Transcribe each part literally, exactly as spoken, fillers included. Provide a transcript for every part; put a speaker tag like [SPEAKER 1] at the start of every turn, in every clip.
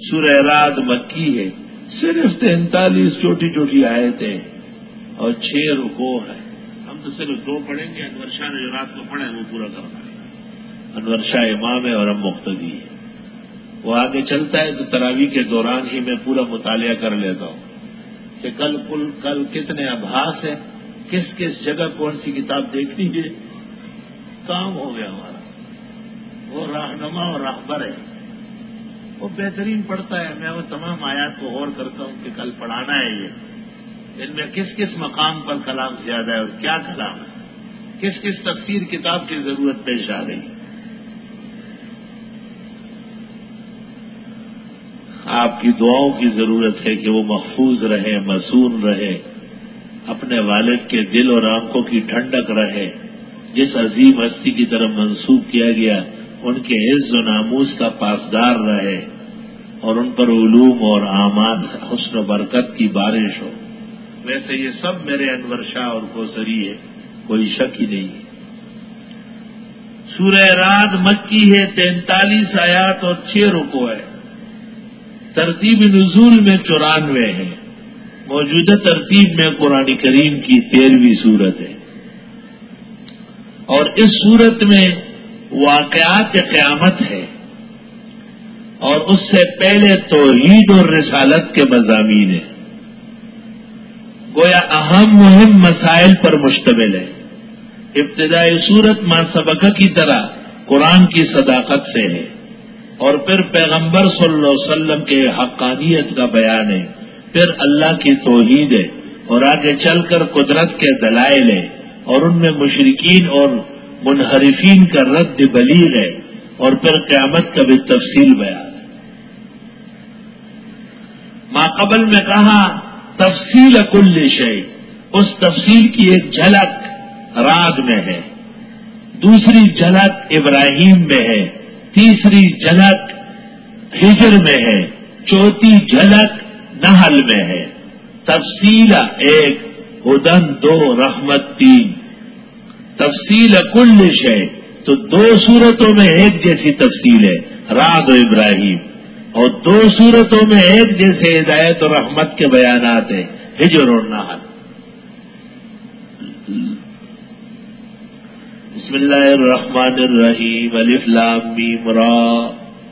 [SPEAKER 1] سورہ رعد مکی ہے، صرف تینتالیس چھوٹی چھوٹی آیتیں اور چھ رکوع ہیں. ہم تو صرف دو پڑھیں گے. انور شاہ نے جو رات کو پڑھا ہے وہ پورا کرنا ہے. انور شاہ امام ہے اور ہم مقتدی ہے. وہ آگے چلتا ہے تو تراویح کے دوران ہی میں پورا مطالعہ کر لیتا ہوں کہ کل کل کل کتنے ابحاث ہیں، کس کس جگہ کون سی کتاب دیکھنی ہے. کام ہو گیا ہمارا. وہ رہنما اور راہبر ہے، وہ بہترین پڑھتا ہے. میں وہ تمام آیات کو غور کرتا ہوں کہ کل پڑھانا ہے یہ، ان میں کس کس مقام پر کلام زیادہ ہے اور کیا کلام ہے، کس کس تفسیر کتاب کی ضرورت پیش آ رہی. آپ کی دعاؤں کی ضرورت ہے کہ وہ محفوظ رہے، مصون رہے، اپنے والد کے دل اور آنکھوں کی ٹھنڈک رہے. جس عظیم ہستی کی طرف منسوب کیا گیا ان کے عز و ناموس کا پاسدار رہے اور ان پر علوم اور اعمال حسن و برکت کی بارش ہو. ویسے یہ سب میرے انور شاہ اور کوثری ہے، کوئی شک ہی نہیں ہے. سورہ رعد مکی ہے، تینتالیس آیات اور چھ رکوع ہے. ترتیب نزول میں چورانوے ہے. موجودہ ترتیب میں قرآن کریم کی تیرہویں سورت ہے اور اس سورت میں واقعات قیامت ہے اور اس سے پہلے توحید اور رسالت کے مضامین ہیں. گویا اہم مہم مسائل پر مشتمل ہے. ابتدائی سورت ما سبقہ کی طرح قرآن کی صداقت سے ہے اور پھر پیغمبر صلی اللہ علیہ وسلم کے حقانیت کا بیان ہے، پھر اللہ کی توحید ہے اور آگے چل کر قدرت کے دلائل ہے اور ان میں مشرکین اور منحرفین کا رد بلیغ ہے اور پھر قیامت کا بھی تفصیل بیان ہے. ما قبل میں کہا تفصیل کل شیء، اس تفصیل کی ایک جھلک رعد میں ہے، دوسری جھلک ابراہیم میں ہے، تیسری جھلک ہجر میں ہے، چوتھی جھلک نحل میں ہے. تفصیل ایک، ہدن دو، رحمت تین. تفصیل کل شیء تو دو صورتوں میں ایک جیسی تفصیل ہے، رعد و ابراہیم، اور دو صورتوں میں ایک جیسے ہدایت و رحمت کے بیانات ہیں، ہجر اور نحل. بسم اللہ الرحمن الرحیم. الف لام میم را.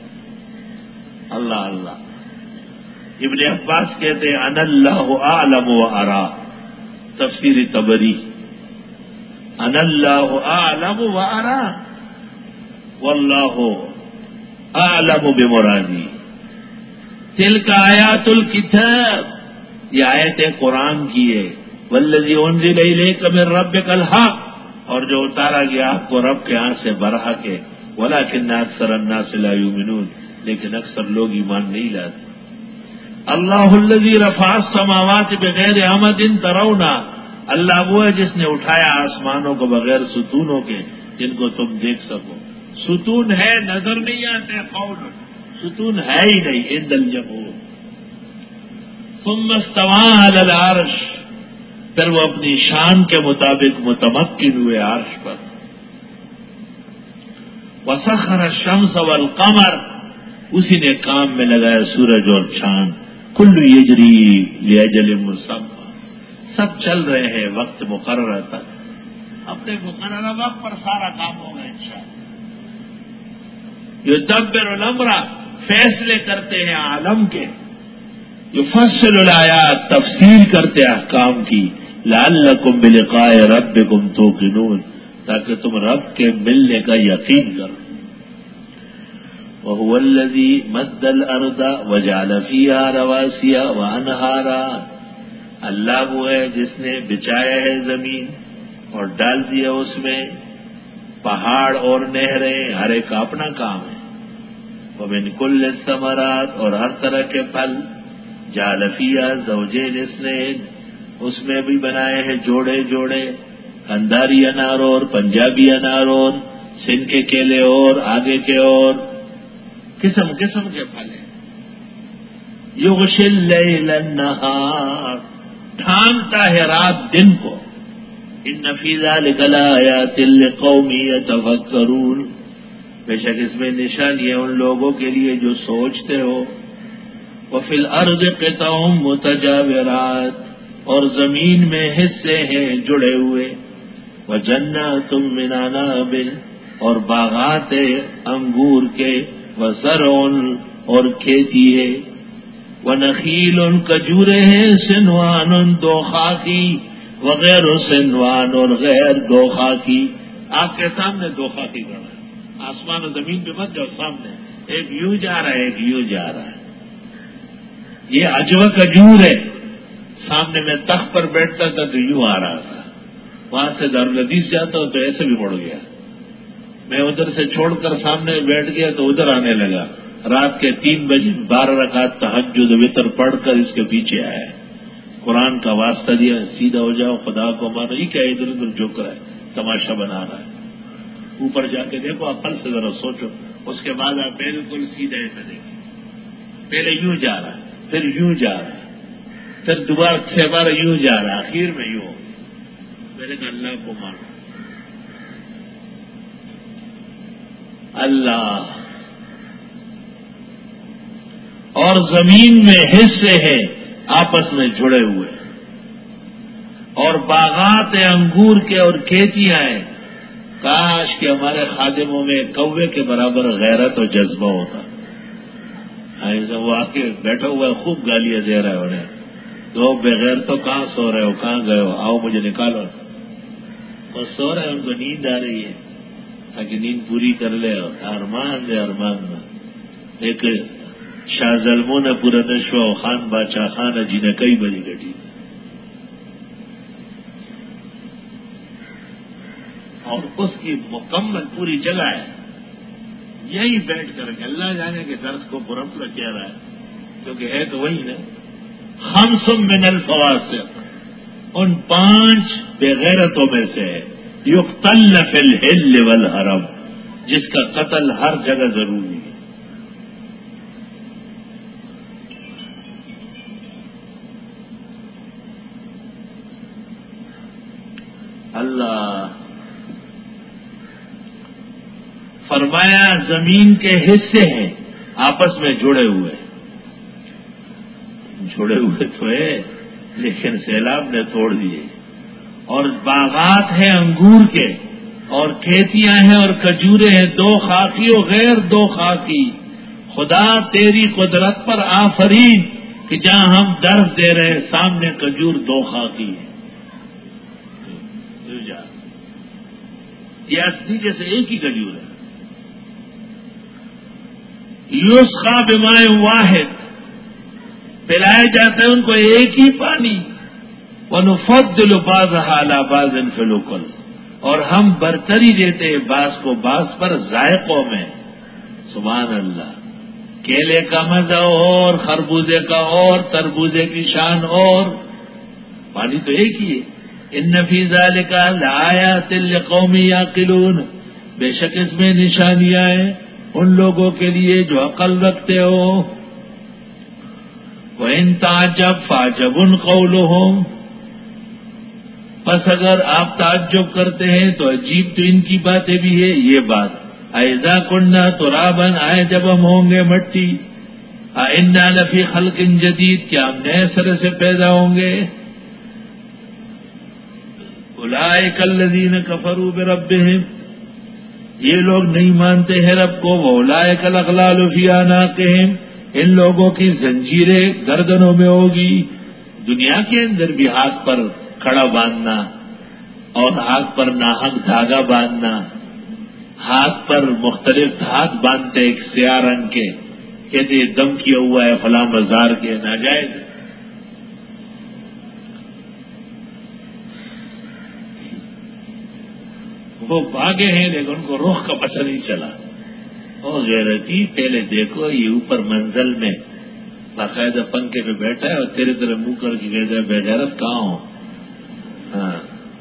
[SPEAKER 1] اللہ اللہ. ابن عباس کہتے ہیں ان اللہ اعلم و ارا. تفسیر طبری. ان اللہ اعلم و ارا واللہ اعلم بمرادی. تلک آیات الکتاب، یہ آیت قرآن کی ہے. والذی انزل الیک من ربک الحق، اور جو اتارا گیا آپ کو رب کے ہاں سے برحق ہے. ولکن اکثر الناس لا یؤمنون، لیکن اکثر لوگ ایمان نہیں لاتے. اللہ الذی رفع السماوات بغیر عمد ترونها، اللہ وہ ہے جس نے اٹھایا آسمانوں کو بغیر ستونوں کے جن کو تم دیکھ سکو. ستون ہے نظر نہیں آتے، قول ستون ہے ہی نہیں. عند الجمہور. ثم استوى علی العرش، پھر وہ اپنی شان کے مطابق متمکن ہوئے عرش پر. وسخر الشمس والقمر، اسی نے کام میں لگایا سورج اور چاند. کل یجری لاجل مسمى، سب چل رہے ہیں وقت مقررہ تک. اپنے مقررہ وقت پر سارا کام ہوگا انشاءاللہ. یدبر الامر، فیصلے کرتے ہیں عالم کے. یفصل الآیات، تفصیل کرتے احکام کی. لعلکم بلقاء ربکم توقنون، تاکہ تم رب کے ملنے کا یقین کرو. وهو الذی مد الارض وجعل فیہا رواسیا وانہارا، اللہ وہ ہے جس نے بچایا ہے زمین اور ڈال دیا اس میں پہاڑ اور نہریں، ہر ایک کا اپنا کام ہے. ومن کل الثمرات، اور ہر طرح کے پھل. جعل فیہا زوجین اثنین، اس میں بھی بنائے ہیں جوڑے جوڑے. انداری انار اور پنجابی انار اور سندھ کے کیلے اور آگے کے اور قسم قسم کے پھل ہیں. یغشی اللیل النہار، ڈھانکتا ہے رات دن کو. ان فی ذلک لآیات لقوم یتفکرون، بے شک اس میں نشانی ہے ان لوگوں کے لیے جو سوچتے ہو. وفی الارض قطع متجاورات، اور زمین میں حصے ہیں جڑے ہوئے، وجنات من عناب، اور باغات انگور کے، وزرع، اور کھیتی ہے، ونخیل، کجورے ہیں، سنوان، دو خاکی، وغیر سنوان، اور غیر دو خاکی۔ آپ کے سامنے دو خاکی کھڑا ہے، آسمان و زمین پہ مت جاؤ، سامنے ایک یوں جا رہا ہے، ایک یوں جا رہا ہے۔ یہ عجوہ کھجور ہے، سامنے میں تخت پر بیٹھتا تھا تو یوں آ رہا تھا، وہاں سے دارالحدیث جاتا ہوں تو ایسے بھی مڑ گیا، میں ادھر سے چھوڑ کر سامنے بیٹھ گیا تو ادھر آنے لگا، رات کے تین بجے بارہ رکعت تہجد وتر پڑھ کر اس کے پیچھے آیا، قرآن کا واسطہ دیا، سیدھا ہو جاؤ، خدا کو مانو، یہ کیا ادھر ادھر جھک رہا ہے، تماشا بنا رہا ہے، اوپر جا کے دیکھو، عقل سے ذرا سوچو، اس کے بعد آپ بالکل سیدھا ایسا دیکھیں، پہلے یوں جا رہا ہے، پھر یوں جا رہا ہے، پھر دوبارہ چھ بار یوں جا رہا، آخر میں یوں، میں نے کہا اللہ کو مانو، اللہ، اور زمین میں حصے ہیں آپس میں جڑے ہوئے، اور باغات انگور کے اور کھیتیاں ہیں، کاش کہ ہمارے خادموں میں کوے کے برابر غیرت و جذبہ ہوتا، ایسا وہ آ کے بیٹھا ہوا ہے، خوب گالیاں دے رہا ہے انہیں، دو بغیر تو کہاں سو رہے ہو، کہاں گئے ہو، آؤ مجھے نکالو، وہ سو رہے ہیں، ان کو نیند آ رہی ہے، تاکہ نیند پوری کر لے، ارمان دے ارمان میں۔ ایک شاہ ظلموں نے پورا نشو خان بادشاہ خان جی نے کئی بڑی گٹی، اور اس کی مکمل پوری جگہ ہے، یہی بیٹھ کر کے اللہ جانے کے درس کو پورپ کر کہہ رہا ہے، کیونکہ ہے تو وہی نا، خمس من الفواسق، ان پانچ بغیرتوں میں سے یقتلن فی الحل والحرم، جس کا قتل ہر جگہ ضروری ہے۔ اللہ فرمایا زمین کے حصے ہیں آپس میں جڑے ہوئے، جڑے ہوئے تو ہے لیکن سیلاب نے توڑ دیے، اور باغات ہیں انگور کے، اور کھیتیاں ہیں اور کھجورے ہیں، دو خاکی و غیر دو خاکی، خدا تیری قدرت پر آفرین کہ جہاں ہم درس دے رہے سامنے کھجور دو خاکی ہے، یہ اصلی جیسے ایک ہی کھجور ہے، یسقا بماء واحد، پلائے جاتے ہیں ان کو ایک ہی پانی، وَنُفَضِّلُ بَعْضَهَا عَلَى بَعْضٍ فِي الْأُكُلِ، اور ہم برتری دیتے ہیں بعض کو بعض پر ذائقوں میں، سبحان اللہ، کیلے کا مزہ اور، خربوزے کا اور، تربوزے کی شان اور، پانی تو ایک ہی ہے۔ ان فی ذالک لآیات لقوم یعقلون، بے شک اس میں نشانیاں ہیں ان لوگوں کے لیے جو عقل رکھتے ہو۔ وَإِن تَعْجَبْ فَعَجَبٌ قَوْلُهُمْ، پس اگر آپ تعجب کرتے ہیں تو عجیب تو ان کی باتیں بھی ہے، یہ بات اَإِذَا كُنَّا تُرَابًا، آئے جب ہم ہوں گے مٹی، أَإِنَّا لَفِي خَلْقٍ جَدِيدٍ، کیا ہم نئے سرے سے پیدا ہوں گے۔ اولئک الذین کفروا بربہم، یہ لوگ نہیں مانتے ہیں رب کو، واولئک الاغلال فی اعناقہم، ان لوگوں کی زنجیریں گردنوں میں ہوگی۔ دنیا کے اندر بھی ہاتھ پر کڑا باندھنا اور ہاتھ پر ناحق دھاگا باندھنا، ہاتھ پر مختلف دھات باندھتے ایک سیاہ رنگ کے، کہتے دم کیا ہوا ہے فلاں مزار کے، ناجائز ہے۔ وہ بھاگے ہیں لیکن ان کو رخ کا پتہ نہیں چلا۔ او غیرتی، پہلے دیکھو یہ اوپر منزل میں باقاعدہ پنکھے پہ بیٹھا ہے اور تیرے طرح منہ کر کے کہتا ہے بے غیرت کہاں ہو؟ ہاں،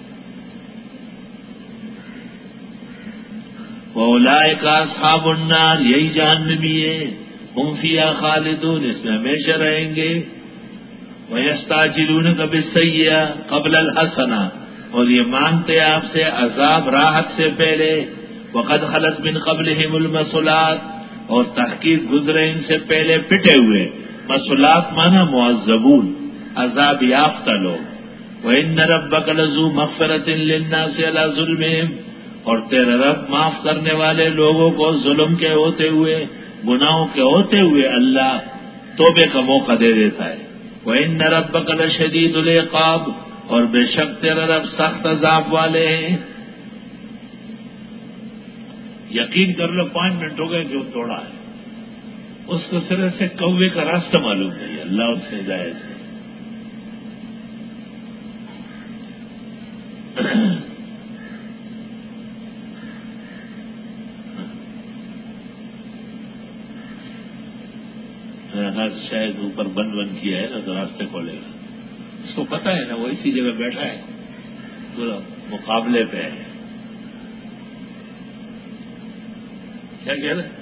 [SPEAKER 1] وَأُولَئِكَ أَصْحَابُ النَّارِ، یہی جہنمی ہے، ہم فیہا خالدون، اس میں ہمیشہ رہیں گے۔ وَيَسْتَعْجِلُونَكَ بِالسَّيِّئَةِ قَبْلَ الْحَسَنَةِ، اور یہ مانگتے آپ سے عذاب راحت سے پہلے، وَقَدْ خَلَتْ مِنْ قَبْلِهِمُ الْمَثُلَاتُ، اور تحقیق گزرے ان سے پہلے پٹے ہوئے، مسلات مانا معذبون، عذاب یافتہ لوگ. وَإِنَّ رَبَّكَ لَذُو مَغْفِرَةٍ لِلنَّاسِ عَلَىٰ ظُلْمِهِمْ، اور تیرا رب معاف کرنے والے لوگوں کو ظلم کے ہوتے ہوئے، گناہوں کے ہوتے ہوئے اللہ توبے کا موقع دے دیتا ہے. وَإِنَّ رَبَّكَ لَشَدِيدُ الْعِقَابِ، اور بے شک تیرا رب سخت عذاب والے ہیں. یقین کر لو پانچ منٹ ہو گئے کہ وہ توڑا ہے، اس کو سرے سے کوے کا راستہ معلوم نہیں، اللہ اس سے ہدایت ہے. شاید اوپر بند بند کیا ہے نا تو راستے کھولے گا. اس کو پتا ہے نا، وہ اسی جگہ بیٹھا ہے تو مقابلے پہ ہے. کیا کہہ رہے؟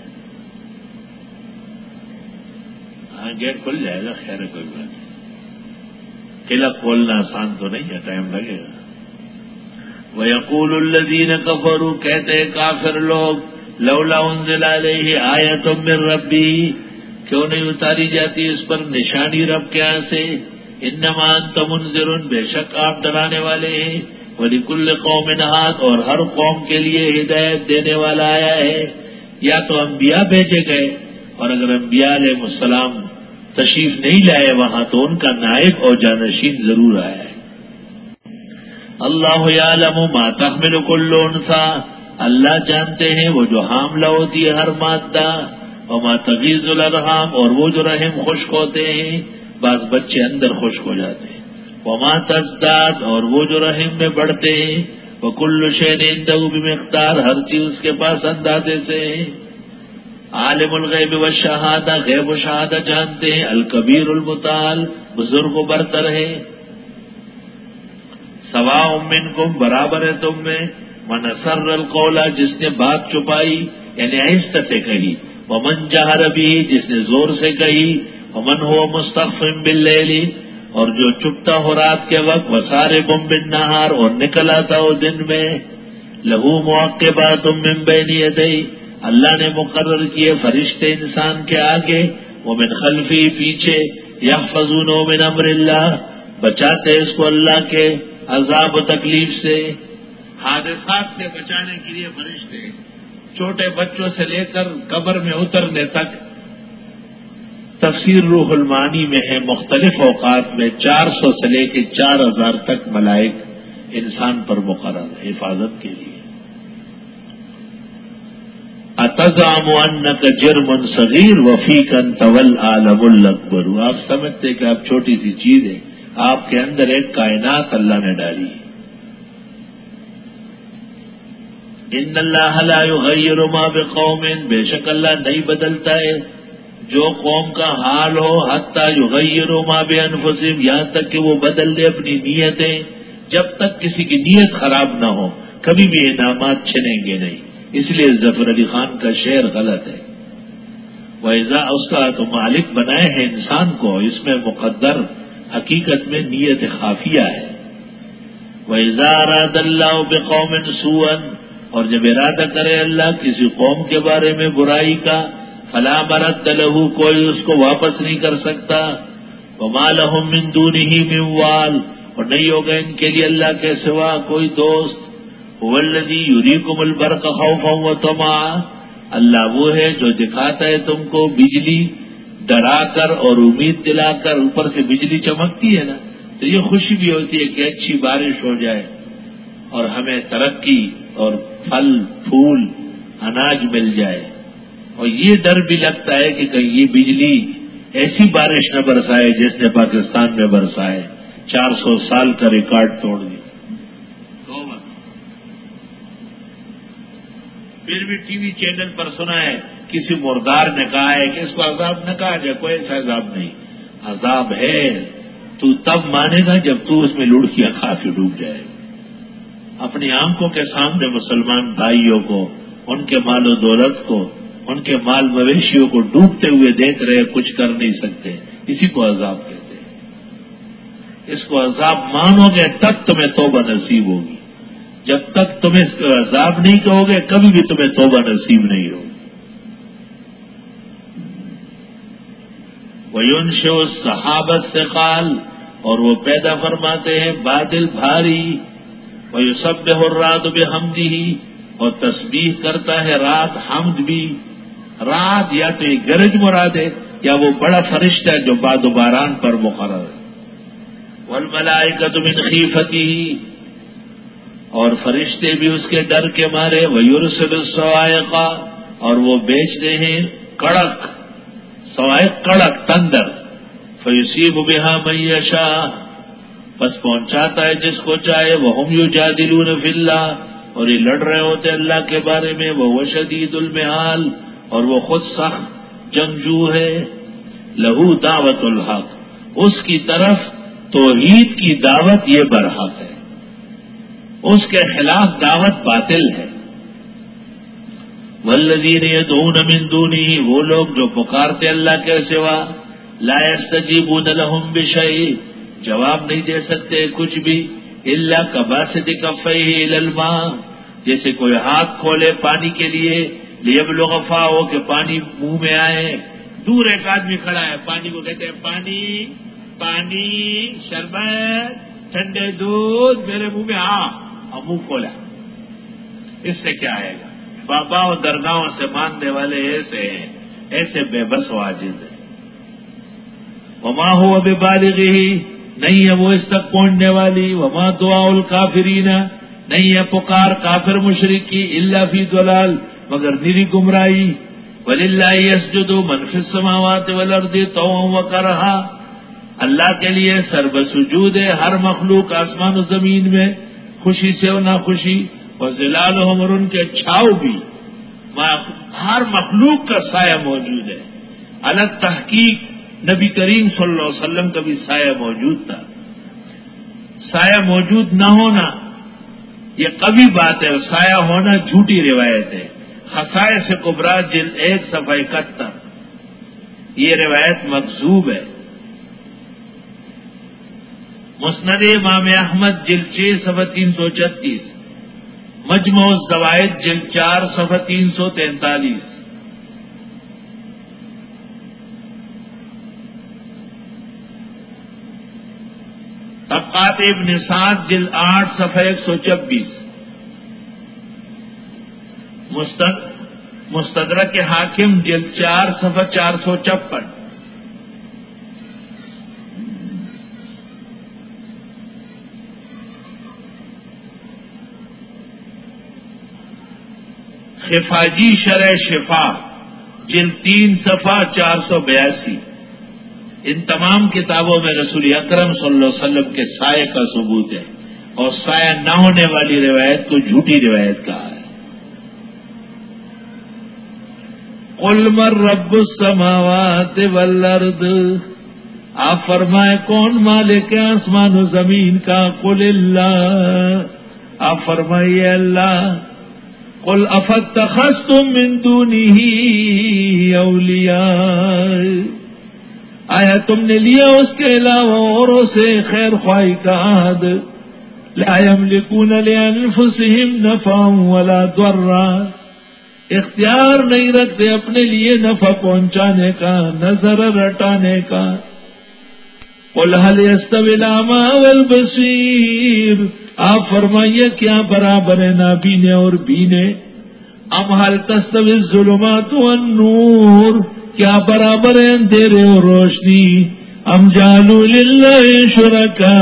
[SPEAKER 1] ہاں گیٹ کھل جائے گا، خیر ہے کوئی بات نہیں. قلعہ کھولنا آسان تو نہیں ہے، ٹائم لگے گا. وَيَقُولُ الَّذِينَ كَفَرُوا، کہتے ہیں کافر لوگ، لَوْلَا أُنزِلَ عَلَيْهِ آیَةٌ مِّن رَّبِّهِ، کیوں نہیں اتاری جاتی اس پر نشانی رب کے یہاں سے. انما انت منذر، بے شک آپ ڈرانے والے ہیں. وَلِكُلِّ قَوْمٍ هَادٍ، اور ہر قوم کے لیے ہدایت دینے والا آیا ہے. یا تو انبیاء بھیجے گئے، اور اگر انبیاء علیہ السلام تشریف نہیں لائے وہاں تو ان کا نائب اور جانشین ضرور آیا ہے. اللہ یعلم ما تحمل کل انثی، اللہ جانتے ہیں وہ جو حاملہ ہوتی ہے ہر مادہ. وما تغیض الارحام، اور وہ جو رحم خشک ہوتے ہیں، بعض بچے اندر خشک ہو جاتے ہیں. وما تزداد، اور وہ جو رحم میں بڑھتے ہیں. وکل شیء عنده بمقدار، ہر چیز اس کے پاس اندازے سے ہے. عالم الغیب والشہادہ، غیب و شہادہ جانتے ہیں. الکبیر المتعال، بزرگ و برتر ہے. سواء منکم، برابر ہے تم میں. من اسر القول، جس نے بات چھپائی یعنی آہستہ سے کہی. ومن جہر بھی، جس نے زور سے کہی. ومن هو مستخف باللیل، اور جو چپتا ہو رات کے وقت. وسارب بالنہار، اور نکل آتا ہو دن میں. لہو معقبات من بین یدیہ، اللہ نے مقرر کیے فرشتے انسان کے آگے. ومن خلفی، پیچھے. یحفظونہ من امر اللہ، بچاتے اس کو اللہ کے عذاب و تکلیف سے، حادثات سے بچانے کے لیے فرشتے. چھوٹے بچوں سے لے کر قبر میں اترنے تک. تفسیر روح المعانی میں ہے مختلف اوقات میں چار سو سے لے کے چار ہزار تک ملائک انسان پر مقرر حفاظت کے لیے. اتزعم انک جرم صغیر وفیک انت والعالم الاکبر، آپ سمجھتے کہ آپ چھوٹی سی چیز ہے، آپ کے اندر ایک کائنات اللہ نے ڈالی ہے. ان اللہ لا یغیر ما بقوم، بے شک اللہ نہیں بدلتا ہے جو قوم کا حال ہو. حتی یغیروا ما بانفسہم، یہاں تک کہ وہ بدل دے اپنی نیتیں. جب تک کسی کی نیت خراب نہ ہو کبھی بھی انعامات چھنیں گے نہیں. اس لیے ظفر علی خان کا شعر غلط ہے. وَإِذَا، اس کا تو مالک بنائے ہیں انسان کو، اس میں مقدر حقیقت میں نیت خافیہ ہے. وَإِذَا أَرَادَ اللَّهُ بِقَوْمٍ سُوءًا، اور جب ارادہ کرے اللہ کسی قوم کے بارے میں برائی کا. فَلَا مَرَدَّ لَهُ، کوئی اس کو واپس نہیں کر سکتا. وَمَا لَهُم مِّن دُونِهِ مِن وَالٍ، اور نہیں ہوگا ان کے لیے اللہ کے سوا کوئی دوست. هُوَ الَّذِي يُرِيكُمُ الْبَرْقَ خَوْفًا وَطَمَعًا، اللہ وہ ہے جو دکھاتا ہے تم کو بجلی ڈرا کر اور امید دلا کر. اوپر سے بجلی چمکتی ہے نا تو یہ خوشی بھی ہوتی ہے کہ اچھی بارش ہو جائے اور ہمیں ترقی اور پھل پھول اناج مل جائے. اور یہ ڈر بھی لگتا ہے کہ کہیں یہ بجلی ایسی بارش نہ برسائے جس نے پاکستان میں برسائے، چار سو سال کا ریکارڈ توڑ دیا. پھر بھی ٹی وی چینل پر سنا ہے کسی مردار نے کہا ہے کہ اس کو عذاب نہ کہا جائے، کوئی ایسا عذاب نہیں. عذاب ہے تو تب مانے گا جب تو اس میں لڑکیاں کھا کے ڈوب جائے. اپنی آنکھوں کے سامنے مسلمان بھائیوں کو، ان کے مال و دولت کو، ان کے مال مویشیوں کو ڈوبتے ہوئے دیکھ رہے، کچھ کر نہیں سکتے، اسی کو عذاب کہتے ہیں. اس کو عذاب مانو گے تب تمہیں توبہ نصیب ہوگی. جب تک تم اس کو عذاب نہیں کہو گے کبھی بھی تمہیں توبہ نصیب نہیں ہوگی. وَيُنْشِئُ السَّحَابَ الثِّقَالَ، اور وہ پیدا فرماتے ہیں بادل بھاری. وَيُسَبِّحُ الرَّعْدُ بِحَمْدِهِ، اور تسبیح کرتا ہے رات حمد بھی. رات یا تو یہ گرج مراد ہے یا وہ بڑا فرشتہ جو باد و باران پر مقرر ہے. وَالْمَلَائِكَةُ مِنْ خِيفَتِهِ، اور فرشتے بھی اس کے ڈر کے مارے. وَيُرْسِلُ الصَّوَاعِقَ، اور وہ بیچتے ہیں کڑک، صواعق کڑک تندر. فَيُصِيبُ بِهَا مَن يَشَاءُ، پس پہنچاتا ہے جس کو چاہے. وَهُمْ يُجَادِلُونَ فِي اللَّهِ، اور یہ لڑ رہے ہوتے اللہ کے بارے میں. وَهُوَ شَدِيدُ الْمِحَالِ، اور وہ خود سخت جنگجو ہے. لَهُ دعوت الحق، اس کی طرف توحید کی دعوت یہ برحق ہے، اس کے خلاف دعوت باطل ہے. وَالَّذِينَ يَدْعُونَ مِن دُونِهِ، وہ لوگ جو پکارتے اللہ کے سوا. لا يستجیبون لهم بشیء، جواب نہیں دے سکتے کچھ بھی. الا کباسط کفیہ الی الماء، جیسے کوئی ہاتھ کھولے پانی کے لیے. لیبلغ فاہ، کہ پانی منہ میں آئے. دور ایک آدمی کھڑا ہے، پانی کو کہتے ہیں پانی پانی شربت ٹھنڈے دودھ میرے منہ میں آ، اور منہ کھولا. اس سے کیا آئے گا؟ بابا و درگاہوں سے ماننے والے ایسے ہیں، ایسے بے بس و عاجز ہیں. وما هو ببالغه، نہیں ہے وہ اس تک پہنچنے والی. وما دعاء الکافرین، نہیں ہے پکار کافر مشرک کی. الا فی ضلال، مگر نری گمراہی. وللہ یسجد من فی السماوات والارض طوعا وکرہا، اللہ کے لیے سرب سجود ہے ہر مخلوق آسمان و زمین میں، خوشی سے اور ناخوشی. وظلالہم، اور ان کے چھاؤ بھی. ہر مخلوق کا سایہ موجود ہے. الگ تحقیق نبی کریم صلی اللہ علیہ وسلم کا بھی سایہ موجود تھا. سایہ موجود نہ ہونا یہ کبھی بات ہے، سایہ ہونا جھوٹی روایت ہے. خصائص کبریٰ جلد ایک صفحہ اکہتر، یہ روایت مکذوب ہے. مسند امام احمد جلد چھ صفحہ تین سو چھتیس، مجموع الزوائد جلد چار صفحہ تین سو تینتالیس. طبقات ابن سعد جلد آٹھ صفحہ ایک سو چبیس. مستدرک حاکم جلد چار صفحہ چار سو چھپن. خفاجی شرح شفا جلد تین صفحہ چار سو بیاسی. ان تمام کتابوں میں رسول اکرم صلی اللہ علیہ وسلم کے سائے کا ثبوت ہے، اور سایہ نہ ہونے والی روایت کو جھوٹی روایت کہا ہے. قل من رب السماوات والارض، آپ فرمائے کون مالک آسمان و زمین کا. قل اللہ، آپ فرمائیے اللہ. قل افاتخذتم من دونه اولیاء، آیا تم نے لیا اس کے علاوہ اوروں سے خیر خواہی کا عہد. لا یملکون لانفسهم نفعا ولا ضرا، اختیار نہیں رکھتے اپنے لیے نفع پہنچانے کا نہ ضرر رٹانے کا. قل هل يستوي الاعمى والبصير، آپ فرمائیے کیا برابر ہے نابینے اور بینے. ام هل تستوي الظلمات والنور، کیا برابر ہے اندھیرے اور روشنی. ام جعلوا للہ شرکاء،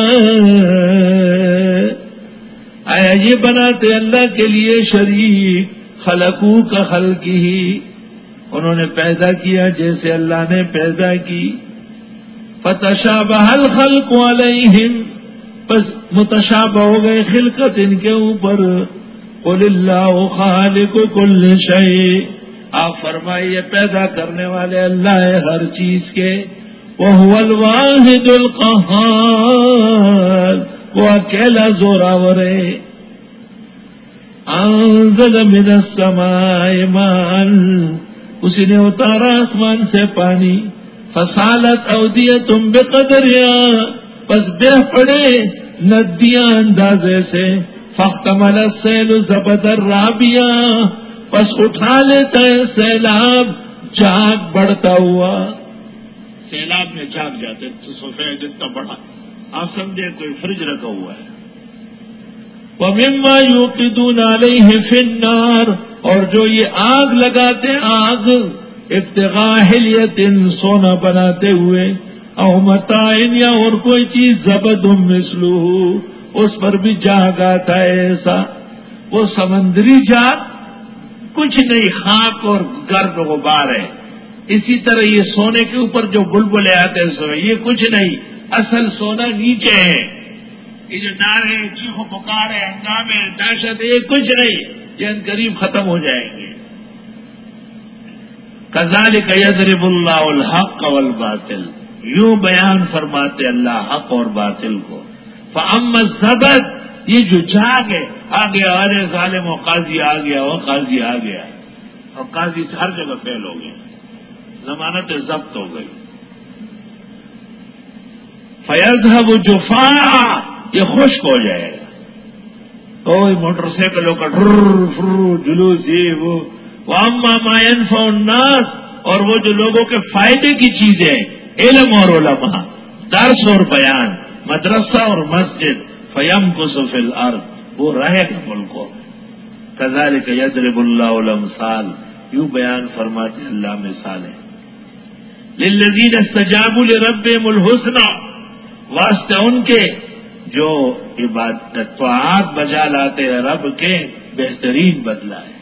[SPEAKER 1] آیا یہ بناتے اللہ کے لیے شریک. خلقو کا خلقی ہی، انہوں نے پیدا کیا جیسے اللہ نے پیدا کی. فتشابہ الخلق علیہم، بس متشابہ ہو گئے خلقت ان کے اوپر. قل اللہ خالق کل شیء، آپ فرمائیے پیدا کرنے والے اللہ ہے ہر چیز کے. وہو الواحد القہار، وہ اکیلا زوراور ہے. انزل من السماء ماء، اسی نے اتارا آسمان سے پانی. فسالت اودیۃ بقدرها، پس بہ پڑے ندیاں اندازے سے. فاحتمل السیل زبد الرابیہ، پس اٹھا لیتا ہے سیلاب جاگ بڑھتا ہوا. سیلاب میں جاگ جاتے تو صوفے جتنا بڑا آپ سمجھے کوئی فریج رکھا ہوا ہے. وَمِمَّا يُوقِدُونَ عَلَيْهِ فِي النَّارِ، اور جو یہ آگ لگاتے آگ ابتغاء حلیۃ سونا بناتے ہوئے، او متاع یا اور کوئی چیز زبد مثلہ اس پر بھی جاگ آتا ہے ایسا. وہ سمندری جاگ کچھ نہیں، خاک اور گرد غبار ہے. اسی طرح یہ سونے کے اوپر جو بلبلے آتے ہیں سونے یہ کچھ نہیں، اصل سونا نیچے ہے. یہ جو نعرے چیخو پکار ہے ہنگامے دہشت یہ کچھ نہیں، یہ ان قریب ختم ہو جائیں گے. کذالک یضرب اللہ الحق والباطل، یوں بیان فرماتے اللہ حق اور باطل کو. فاما الزبد، یہ جو جاگ ہے آ گیا، ارے ظالم و قاضی آ گیا، وہ قاضی آ گیا، اور قاضی ہر جگہ فیل ہو گیا، ضمانت ضبط ہو گئی. فیذهب جفاء، یہ خشک ہو جائے گا. کوئی موٹر سائیکلوں کا ڈر فرو جلوس یہ وہ. واما ما ينفع الناس، اور وہ جو لوگوں کے فائدے کی چیزیں، علم اور علماء، درس اور بیان، مدرسہ اور مسجد، فیمکث فی الارض، وہ رہے گا ملکوں میں. کذالک یضرب اللہ الامثال، یوں بیان فرماتے اللہ مثالیں. للذین استجابوا لربهم الحسنى، واسطے ان کے جو عبادت طاعات بجا لاتے ہیں رب کے بہترین بدلہ ہے.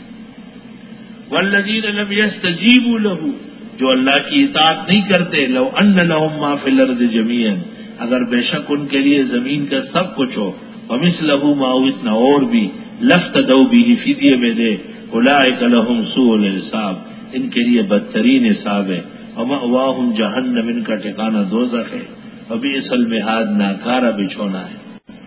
[SPEAKER 1] والذین لم یستجیبوا له، جو اللہ کی اطاعت نہیں کرتے، لو ان لهم ما فی الارض جميعا، اگر بے شک ان کے لیے زمین کا سب کچھ ہو، ومثلہ معه، اتنا اور بھی، لافتدوا به، فدیے میں دے. اولئک لهم سوء الحساب، ان کے لیے بدترین حساب ہے. ومأواہم جہنم، ان کا ٹھکانہ دوزخ ہے. وبئس المہاد، ناکارہ بچھونا ہے.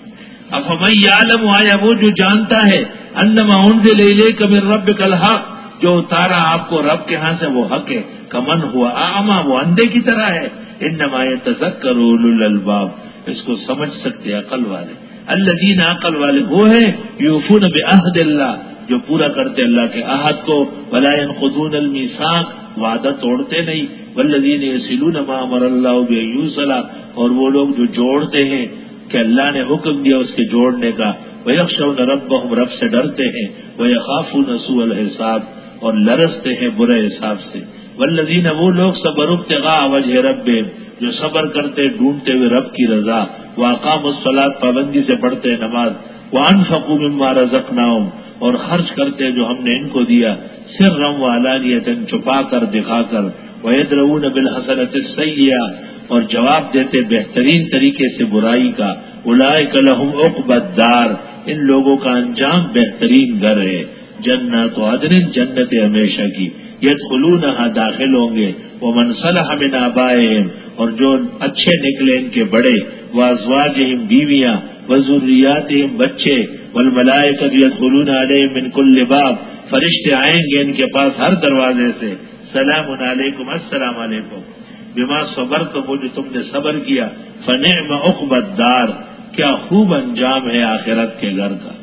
[SPEAKER 1] افمن یعلم، آیا وہ جو جانتا ہے، انما انزل الیک من ربک الحق، جو اتارا آپ کو رب کے ہاں سے وہ حق ہے. کمن ہوا اعمی، وہ اندھے کی طرح ہے. انما یتذکر اولو الالباب، اس کو سمجھ سکتے عقل والے. الذین، عقل والے وہ ہیں، یوفون بعہد اللہ، جو پورا کرتے اللہ کے عہد کو. ولا ينقضون المیثاق، وعدہ توڑتے نہیں. والذین یصلون ما امر اللہ بہ یوصل، اور وہ لوگ جو جوڑتے ہیں کہ اللہ نے حکم دیا اس کے جوڑنے کا. ویخشون ربهم، رب سے ڈرتے ہیں. ویخافون سوء الحساب، اور لرزتے ہیں برے حساب سے. والذین، وہ لوگ صبروا ابتغاء وجہ ربهم، جو صبر کرتے ڈھونڈتے ہوئے رب کی رضا. واقاموا الصلاۃ، پابندی سے پڑھتے نماز. وانفقوا مما رزقناہم، اور خرچ کرتے جو ہم نے ان کو دیا. سرا وعلانیۃ، چھپا کر دکھا کر. ویدرؤون بالحسنۃ السیئۃ، اور جواب دیتے بہترین طریقے سے برائی کا. اولئک لہم عقبی الدار، ان لوگوں کا انجام بہترین گھر ہے. جنات عدن، جنت ہمیشہ کی. یدخلونہا، داخل ہوں گے. ومن صلح من آبائہم، اور جو اچھے نکلے ان کے بڑے. وازواجہم، بیویاں. وذریاتہم، بچے. والملائکۃ یدخلون علیہم من کل باب، فرشتے آئیں گے ان کے پاس ہر دروازے سے. سلام علیکم، السلام علیکم. بما صبرتم، وہ جو تم نے صبر کیا. فنعم عقبی الدار، کیا خوب انجام ہے آخرت کے گھر کا.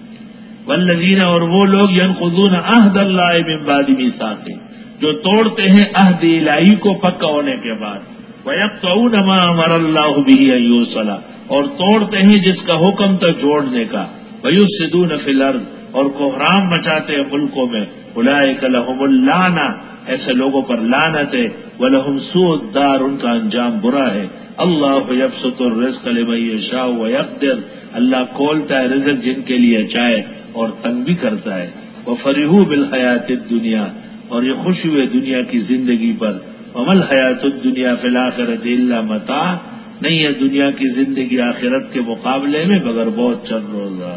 [SPEAKER 1] والذین، اور وہ لوگ ینقضون عہد اللہ من بعد میثاقہ، جو توڑتے ہیں عہد الہی کو پکا ہونے کے بعد. ویقطعون ما امر اللہ بہ ان یوصل، اور توڑتے ہیں جس کا حکم تھا جوڑنے کا. ویفسدون فی الارض، اور کوحرام مچاتے ہیں ملکوں میں. اولئک لہم اللعنہ، ایسے لوگوں پر لعنت ہے. ولہم سوء الدار، ان کا انجام برا ہے. اللہ یبسط الرزق لمن یشاء ویقدر، اللہ کھولتا ہے رزق جن کے لیے چاہے اور تنگ بھی کرتا ہے. وفرحوا بالحیات الدنیا، اور یہ خوش ہوئے دنیا کی زندگی پر. وما الحیات الدنیا فی الآخرۃ الا متاع، نہیں ہے دنیا کی زندگی آخرت کے مقابلے میں مگر بہت چند روزہ.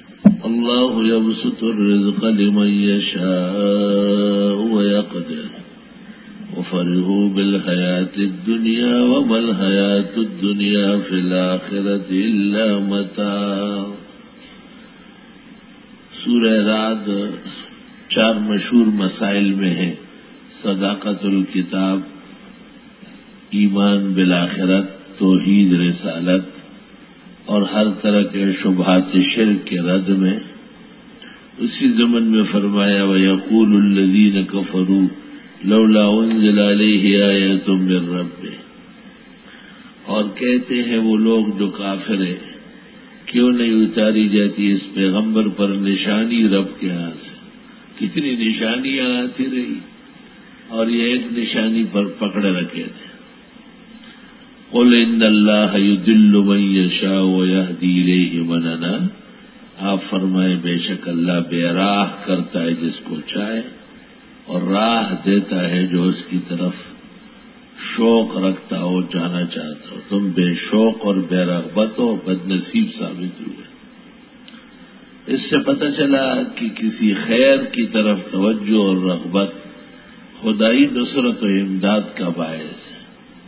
[SPEAKER 1] اللہ یبسط الرزق لمن یشاء ویقدر وفرحوا بالحیات الدنیا وما الحیات الدنیا فی الآخرۃ الا متاع. سورہ رعد چار مشہور مسائل میں ہے: صداقت الکتاب، ایمان بالآخرت، توحید رسالت، اور ہر طرح کے شبہات شرک کے رد میں. اسی ضمن میں فرمایا وَيَقُولُ الَّذِينَ كَفَرُوا لولا انزل علیہ آیۃ من ربہ، اور کہتے ہیں وہ لوگ جو کافر ہیں، کیوں نہیں اتاری جاتی اس پیغمبر پر نشانی رب کے ہاں سے؟ کتنی نشانیاں آتی رہی اور یہ ایک نشانی پر پکڑے رکھے تھے۔ قل ان اللہ یضل من یشاء ویہدی الیہ من اناب، آپ فرمائے بے شک اللہ بے راہ کرتا ہے جس کو چاہے اور راہ دیتا ہے جو اس کی طرف شوق رکھتا ہو، جانا چاہتا ہو۔ تم بے شوق اور بے رغبت ہو، بد نصیب ثابت ہوئے۔ اس سے پتہ چلا کہ کسی خیر کی طرف توجہ اور رغبت خدائی نصرت و امداد کا باعث ہے۔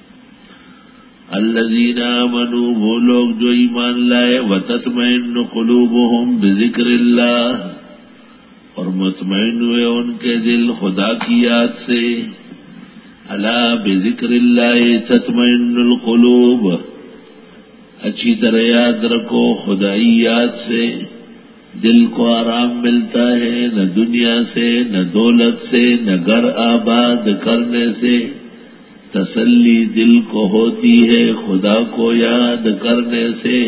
[SPEAKER 1] الذین آمنوا، وہ لوگ جو ایمان لائے، وتطمئن قلوبہم بذکر اللہ، اور مطمئن ہوئے ان کے دل خدا کی یاد سے۔ الا بذکر اللہ تطمئن القلوب، اچھی طرح یاد رکھو خدائی یاد سے دل کو آرام ملتا ہے، نہ دنیا سے، نہ دولت سے، نہ گھر آباد کرنے سے۔ تسلی دل کو ہوتی ہے خدا کو یاد کرنے سے۔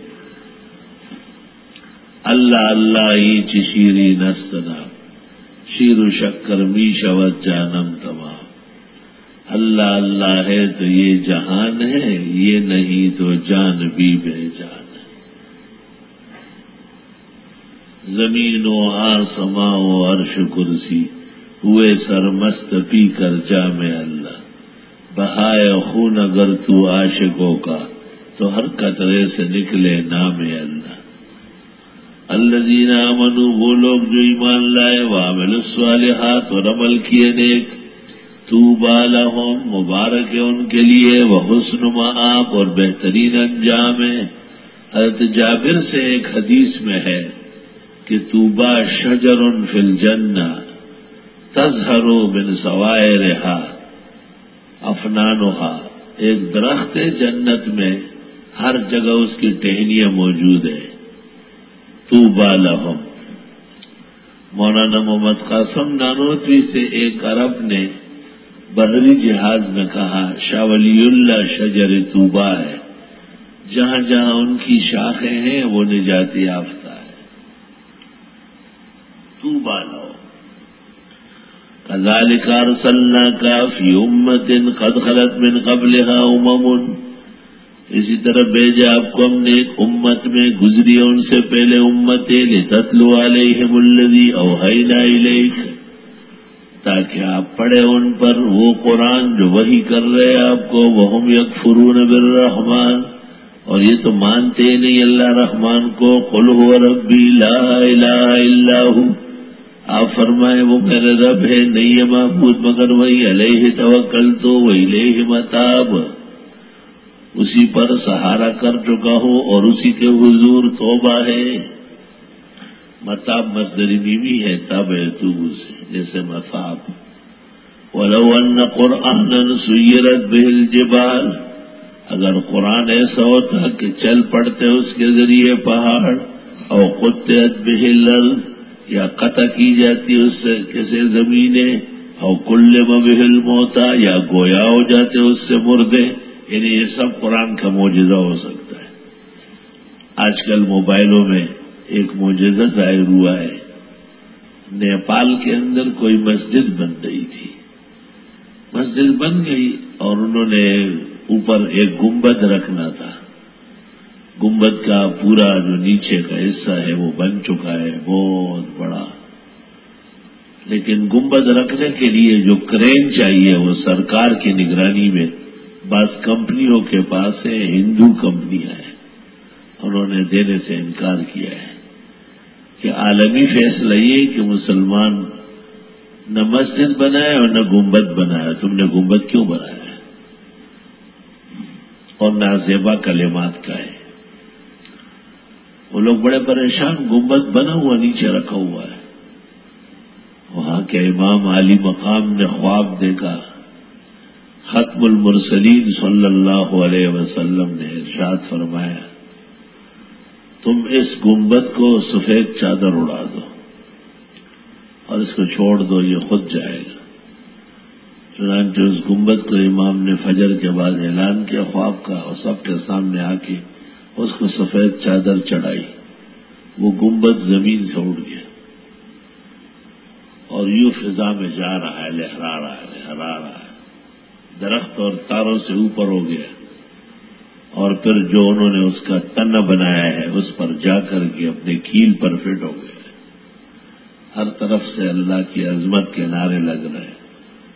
[SPEAKER 1] اللہ اللہ ہی چشیری نستنا، شیر و شکر می شود جانم تمام۔ اللہ اللہ ہے تو یہ جہان ہے، یہ نہیں تو جان بھی بے جان ہے۔ زمین و آسماں و عرش کرسی ہوئے سرمست پی کر جام اللہ۔ بہائے خون اگر تو عاشقوں کا تو ہر قطرے سے نکلے نام اللہ۔ الذین آمنوا، وہ لوگ جو ایمان لائے، وعملوا الصالحات، اور عمل کیے نیک، طوبی لہم، مبارک ہے ان کے لیے، وحسن مآب، اور بہترین انجام ہے۔ حضرت جابر سے ایک حدیث میں ہے کہ طوبی شجر فی الجنہ تظہر من سوائرہا افنانہا، ایک درخت جنت میں ہر جگہ اس کی ٹہنیاں موجود ہیں۔ طوبی لہم۔ مولانا محمد قاسم نانوتوی سے ایک عرب نے بحری جہاز میں کہا، شاہ ولی اللہ شجر طوبی ہے، جہاں جہاں ان کی شاخیں ہیں وہ نجات یافتہ ہے۔ طوبی لہم۔ کذالک ارسلناک فی امۃ قد خلت من قبلها امم، اسی طرح بھیجا آپ کو ہم نے ایک امت میں، گزری ان سے پہلے امتیں، لتتلو علیہم الذی اوحینا الیک، تاکہ آپ پڑھیں ان پر وہ قرآن جو وحی کر رہے آپ کو، وہم یکفرون بالرحمن، اور یہ تو مانتے نہیں اللہ رحمان کو۔ قل هو ربی لا الہ الا ہو، آپ فرمائے وہ میرے رب ہے، نہیں ہے معبود مگر وہی، علیہ توکلت و الیہ متاب، اسی پر سہارا کر چکا ہوں اور اسی کے حضور توبہ ہے۔ متاب مصدر میمی ہے، تاب ہے توبہ سے، جیسے متاب۔ وَلَوْ أَنَّ قُرْآنًا سُيِّرَتْ بِهِ الْجِبَالُ، اگر قرآن ایسا ہوتا کہ چل پڑتے اس کے ذریعے پہاڑ، او قطعت بِهِ الْأَرْضُ، یا قطع کی جاتی اس سے کسی زمینیں، او کلم بِهِ الْمَوْتَى، یا گویا ہو جاتے اس سے مردے، یعنی یہ سب قرآن کا معجزہ ہو سکتا ہے۔ آج کل موبائلوں میں ایک معجزہ ظاہر ہوا ہے، نیپال کے اندر کوئی مسجد بن رہی تھی، مسجد بن گئی اور انہوں نے اوپر ایک گنبد رکھنا تھا، گنبد کا پورا جو نیچے کا حصہ ہے وہ بن چکا ہے بہت بڑا، لیکن گنبد رکھنے کے لیے جو کرین چاہیے وہ سرکار کی نگرانی میں بعض کمپنیوں کے پاس ہے، ہندو کمپنیاں ہیں، انہوں نے دینے سے انکار کیا ہے کہ عالمی فیصلہ یہ کہ مسلمان نہ مسجد بنائے اور نہ گنبد بنایا، تم نے گنبد کیوں بنایا ہے؟ اور نہ زیبا کلمات کا ہے۔ وہ لوگ بڑے پریشان، گنبد بنا ہوا نیچے رکھا ہوا ہے۔ وہاں کے امام عالی مقام نے خواب دیکھا، ختم المرسلین صلی اللہ علیہ وسلم نے ارشاد فرمایا تم اس گنبد کو سفید چادر اڑا دو اور اس کو چھوڑ دو، یہ خود جائے گا۔ چنانچہ اس گنبد کو امام نے فجر کے بعد اعلان کیا خواب کا، اور سب کے سامنے آ کے اس کو سفید چادر چڑھائی. وہ گنبد زمین سے اٹھ گیا اور یوں فضا میں جا رہا ہے، لہرا رہا ہے لہرا رہا ہے، درخت اور تاروں سے اوپر ہو گیا. اور پھر جو انہوں نے اس کا تن بنایا ہے اس پر جا کر کے اپنے کیل پر فٹ ہو گئے. ہر طرف سے اللہ کی عظمت کے نعرے لگ رہے ہیں.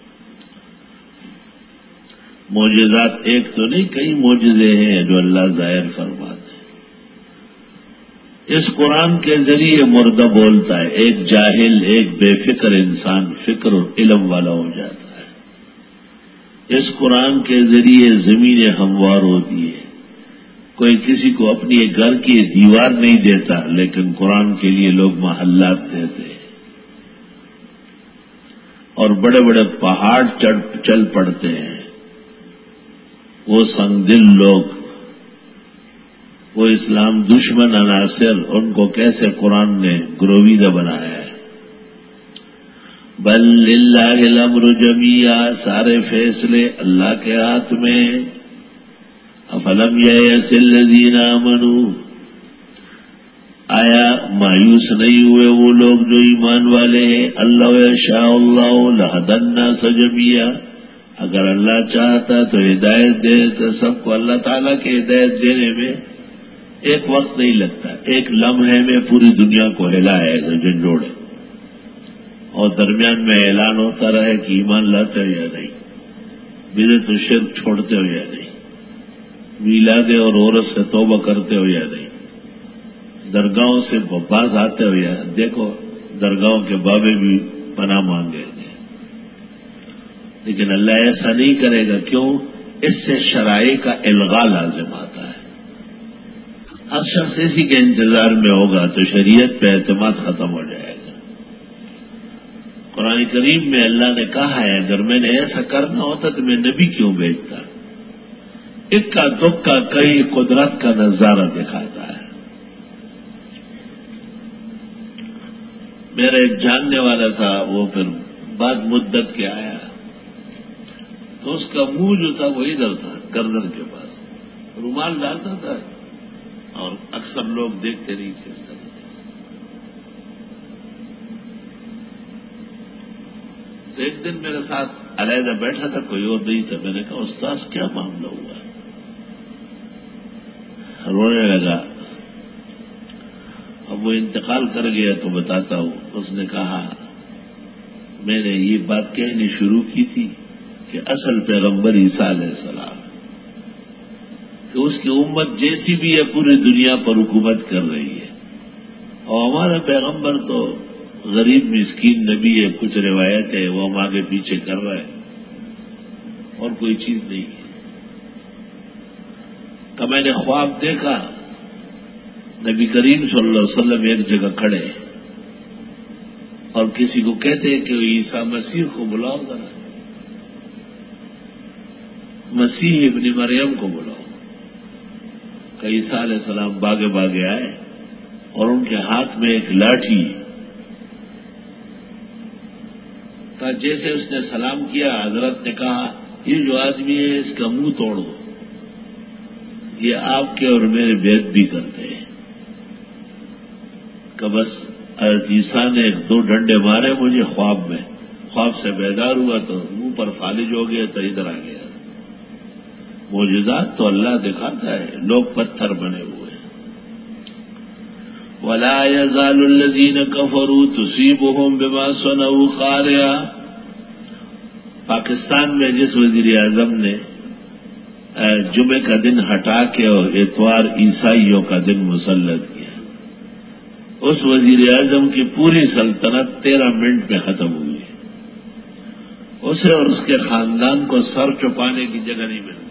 [SPEAKER 1] معجزات ایک تو نہیں، کئی معجزے ہیں جو اللہ ظاہر فرماتے ہیں. اس قرآن کے ذریعے مردہ بولتا ہے، ایک جاہل ایک بے فکر انسان فکر اور علم والا ہو جاتا ہے. اس قرآن کے ذریعے زمینیں ہموار ہوتی ہے. کوئی کسی کو اپنی گھر کی دیوار نہیں دیتا، لیکن قرآن کے لیے لوگ محلات دیتے ہیں. اور بڑے بڑے پہاڑ چل پڑتے ہیں. وہ سنگ دل لوگ، وہ اسلام دشمن عناصر، ان کو کیسے قرآن نے گرویدہ بنایا ہے. بل للہ الامر جمیعا، سارے فیصلے اللہ کے ہاتھ میں. افلم یئس الذین آمنوا، آیا مایوس نہیں ہوئے وہ لوگ جو ایمان والے ہیں. اللہ یشاء اللہ لہدی الناس جمیعا، اگر اللہ چاہتا تو ہدایت دے تو سب کو. اللہ تعالیٰ کے ہدایت دینے میں ایک وقت نہیں لگتا، ایک لمحے میں پوری دنیا کو ہلایا ہے جھنجھوڑے، اور درمیان میں اعلان ہوتا رہے کہ ایمان لاتے ہو یا نہیں، بدعت و شرک چھوڑتے ہو یا نہیں، میلاد اور عورت سے توبہ کرتے ہو یا نہیں، درگاہوں سے باز آتے ہو یا. دیکھو درگاہوں کے بابے بھی پناہ مانگے گے، لیکن اللہ ایسا نہیں کرے گا. کیوں؟ اس سے شرائع کا الغاء لازم آتا ہے. ہر شخص اسی کے انتظار میں ہوگا تو شریعت پہ اعتماد ختم ہو جائے گا. قرآن کریم میں اللہ نے کہا ہے اگر میں نے ایسا کرنا ہوتا تو میں نبی کیوں بھیجتا. اکا دکا کئی قدرت کا نظارہ دکھاتا ہے. میرا ایک جاننے والا تھا، وہ پھر بعد مدت کے آیا تو اس کا منہ جو تھا وہ ادھر تھا گردن کے پاس، رومال ڈالتا تھا اور اکثر لوگ دیکھتے نہیں تھے اس طریقے سے. تو ایک دن میرے ساتھ علیحدہ بیٹھا تھا، کوئی اور نہیں تھا. میں نے کہا استاذ کیا معاملہ ہوا؟ رونے لگا. اب وہ انتقال کر گیا تو بتاتا ہوں. اس نے کہا میں نے یہ بات کہنی شروع کی تھی کہ اصل پیغمبر عیسیٰ علیہ السلام کہ اس کی امت جیسی بھی ہے پوری دنیا پر حکومت کر رہی ہے، اور ہمارا پیغمبر تو غریب مسکین نبی ہے. کچھ روایت ہے وہ ہم آگے پیچھے کر رہے ہیں اور کوئی چیز نہیں ہے. کہ میں نے خواب دیکھا نبی کریم صلی اللہ علیہ وسلم ایک جگہ کھڑے اور کسی کو کہتے ہیں کہ عیسیٰ مسیح کو بلاؤ ذرا، مسیح ابن مریم کو بلاؤ. کہ عیسیٰ علیہ السلام باغے باغے آئے اور ان کے ہاتھ میں ایک لاٹھی. کہ جیسے اس نے سلام کیا حضرت نے کہا یہ جو آدمی ہے اس کا منہ توڑ دو، یہ آپ کے اور میرے بیعت بھی کرتے ہیں. کہ بس حضرت عیسیٰ نے ایک دو ڈنڈے مارے مجھے خواب میں، خواب سے بیدار ہوا تو منہ پر فالج ہو گیا تو ادھر آ گیا. معجزات تو اللہ دکھاتا ہے، لوگ پتھر بنے ہوئے ہیں. وَلَا يَزَالُ الَّذِينَ كَفَرُوا تُصِيبُهُم بِمَا صَنَعُوا قَارِعَةٌ. پاکستان میں جس وزیر اعظم نے جمعے کا دن ہٹا کے اور اتوار عیسائیوں کا دن مسلط کیا، اس وزیر اعظم کی پوری سلطنت تیرہ منٹ میں ختم ہوئی. اسے اور اس کے خاندان کو سر چھپانے کی جگہ نہیں ملتی.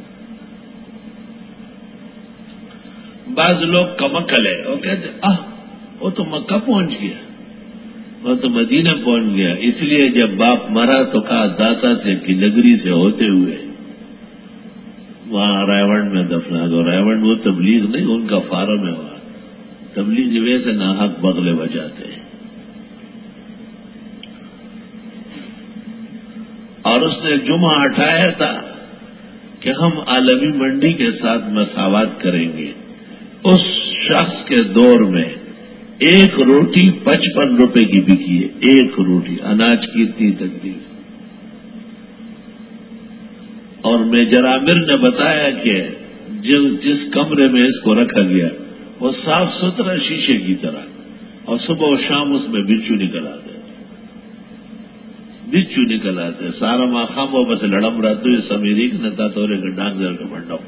[SPEAKER 1] بعض لوگ کمکل ہے، وہ کہتے آہ وہ تو مکہ پہنچ گیا، وہ تو مدینہ پہنچ گیا. اس لیے جب باپ مرا تو کہا داتا سے کی نگری سے ہوتے ہوئے وہاں رائےوڑ میں دفنا دو. رائےوڑ وہ تبلیغ نہیں، ان کا فارم ہے وہاں. تبلیغ ویسے ناحق بغلے بجاتے ہیں. اور اس نے جمعہ اٹھایا تھا کہ ہم عالمی منڈی کے ساتھ مساوات کریں گے. اس شخص کے دور میں ایک روٹی پچپن روپے کی بکی ہے. ایک روٹی اناج کی اتنی تکلیف. اور میجر عامر نے بتایا کہ جس کمرے میں اس کو رکھا گیا وہ صاف ستھرا شیشے کی طرح, اور صبح و شام اس میں بچو نکل آتے بچو نکل آتے سارا ماخام وہ بس لڑم رہا تو یہ سمیری کی نتا تو ڈانگ در کا بنڈا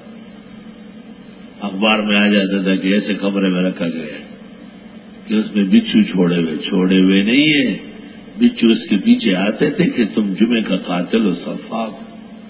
[SPEAKER 1] اخبار میں آ جاتا تھا کہ ایسے کمرے میں رکھا گیا ہے کہ اس میں بچو چھوڑے ہوئے چھوڑے ہوئے نہیں ہے. بچو اس کے پیچھے آتے تھے کہ تم جمعے کا قاتل و صفاق.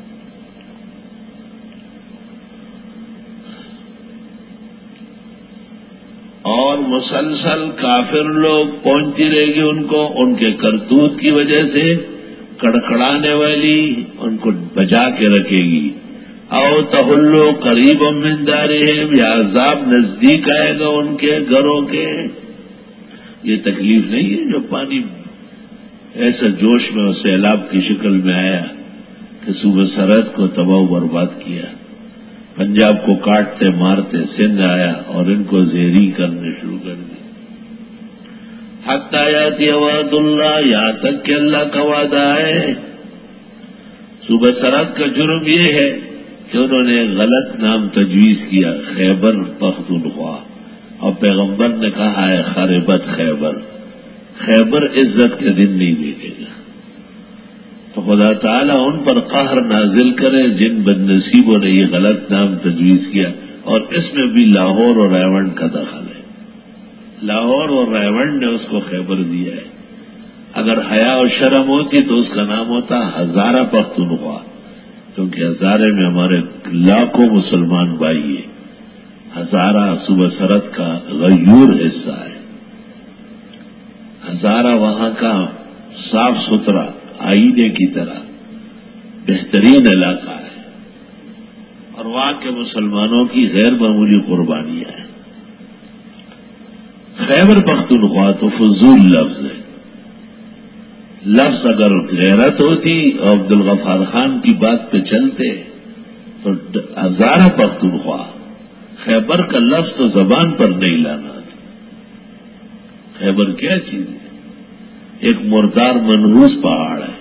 [SPEAKER 1] اور مسلسل کافر لوگ پہنچتی رہے گی ان کو, ان کے کرتوت کی وجہ سے کڑکڑانے والی ان کو بچا کے رکھے گی. او تحلو قریب من دارہم, یا عذاب نزدیک آئے گا ان کے گھروں کے. یہ تکلیف نہیں ہے جو پانی ایسے جوش میں اور سیلاب کی شکل میں آیا کہ صوبہ سرحد کو تباہ و برباد کیا, پنجاب کو کاٹتے مارتے سندھ آیا اور ان کو زہری کرنے شروع کر دی. حتی یاتی وعد اللہ, یہاں تک کہ اللہ کا وعدہ ہے. صوبہ سرحد کا جرم یہ ہے کہ انہوں نے غلط نام تجویز کیا, خیبر پختونخوا, اور پیغمبر نے کہا ہے خربت خیبر. خیبر عزت کے دن نہیں دیکھے گا. تو خدا تعالیٰ ان پر قہر نازل کرے جن بد نصیبوں نے یہ غلط نام تجویز کیا. اور اس میں بھی لاہور اور ریونڈ کا دخل ہے. لاہور اور ریونڈ نے اس کو خیبر دیا ہے. اگر حیا اور شرم ہوتی تو اس کا نام ہوتا ہزارہ پختونخوا, کیونکہ ہزارے میں ہمارے لاکھوں مسلمان بھائی ہیں. ہزارہ صوبہ سرحد کا غیور حصہ ہے. ہزارہ وہاں کا صاف ستھرا آئینے کی طرح بہترین علاقہ ہے, اور وہاں کے مسلمانوں کی غیر معمولی قربانیاں ہیں. خیبر پختونخوا تو فضول لفظ ہے. لفظ اگر غیرت ہوتی اور عبدالغفار خان کی بات پہ چلتے تو ہزارہ پختونخوا, خیبر کا لفظ تو زبان پر نہیں لانا تھا. خیبر کیا چیز ہے؟ ایک مردار منحوس پہاڑ ہے.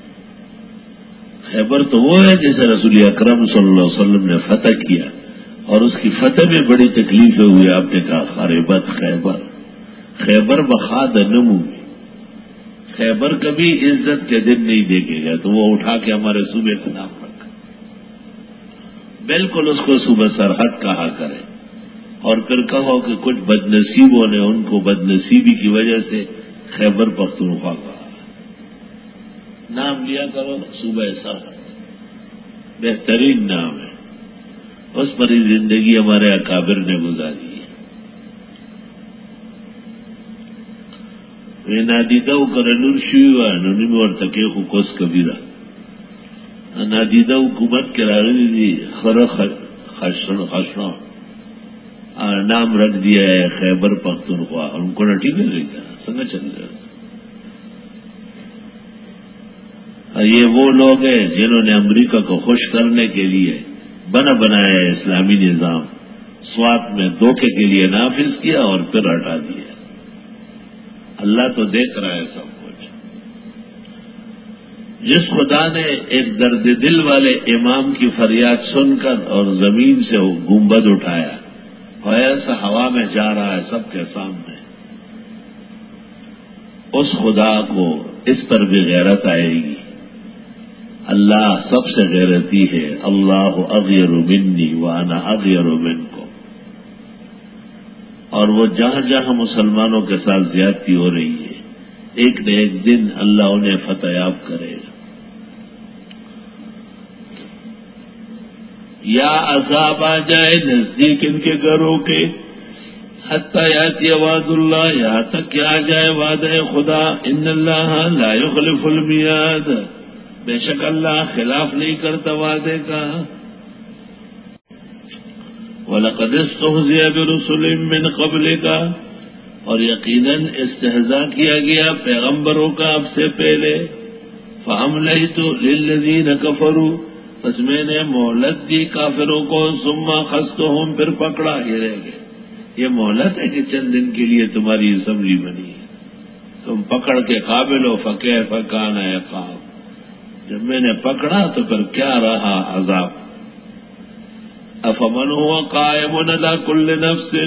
[SPEAKER 1] خیبر تو وہ ہے جسے رسول اکرم صلی اللہ علیہ وسلم نے فتح کیا, اور اس کی فتح میں بڑی تکلیفیں ہوئی. آپ نے کہا خربت خیبر, خیبر بخاد نمو. خیبر کبھی عزت کے دن نہیں دیکھے گا, تو وہ اٹھا کے ہمارے صوبے کا نام رکھا. بالکل اس کو صوبہ سرحد کہا کرے, اور پھر کہو کہ کچھ بد نصیبوں نے ان کو بد نصیبی کی وجہ سے خیبر پختونخوا کہا. نام لیا کرو صوبہ سرحد, بہترین نام ہے. اس پر ہی زندگی ہمارے اکابر نے گزاری ہے. نادیدہ کرلور شیوا نونی میں اور تکے خوکوس کبیرہ نادیدہ حکومت کے راغلی دی خر خشنا نام رکھ دیا ہے خیبر پختونخوا. ان کو نہ ٹھیک ہے کیا سنگا چل رہا. یہ وہ لوگ ہیں جنہوں نے امریکہ کو خوش کرنے کے لیے بنا بنایا ہے اسلامی نظام, سوات میں دھوکے کے لیے نافذ کیا اور پھر ہٹا دیا. اللہ تو دیکھ رہا ہے سب کچھ. جس خدا نے ایک درد دل والے امام کی فریاد سن کر اور زمین سے گنبد اٹھایا اور ایسا ہوا میں جا رہا ہے سب کے سامنے, اس خدا کو اس پر بھی غیرت آئے گی. اللہ سب سے غیرتی ہے. اللہ اغیر منی وانا اغیر منکم. اور وہ جہاں جہاں مسلمانوں کے ساتھ زیادتی ہو رہی ہے, ایک نہ ایک دن اللہ انہیں فتح یاب کرے گا. یا عذاب آ جائے نزدیک ان کے گھروں کے, حتی یاتی وعد اللہ, یہاں تک کہ آ جائے وعدہ خدا. ان اللہ لا یخلف المیعاد, بے شک اللہ خلاف نہیں کرتا وعدے کا. وَلَقَدِ اسْتُهْزِئَ بِرُسُلٍ مِّن قَبْلِكَ, اور یقیناً استہزاء کیا گیا پیغمبروں کا اب سے پہلے. فَأَمْلَيْتُ لِلَّذِينَ كَفَرُوا، پس میں نے مہلت دی کافروں کو، ثم خستہم، پھر پکڑا، یہ رہ گئے۔ یہ مہلت ہے کہ چند دن کے لیے تمہاری اسمبلی بنی ہے، تم پکڑ کے قابل ہو، فکیف کان عقاب، جب میں نے پکڑا تو پھر کیا رہا عذاب۔ افمن هو قائم علی کل نفس،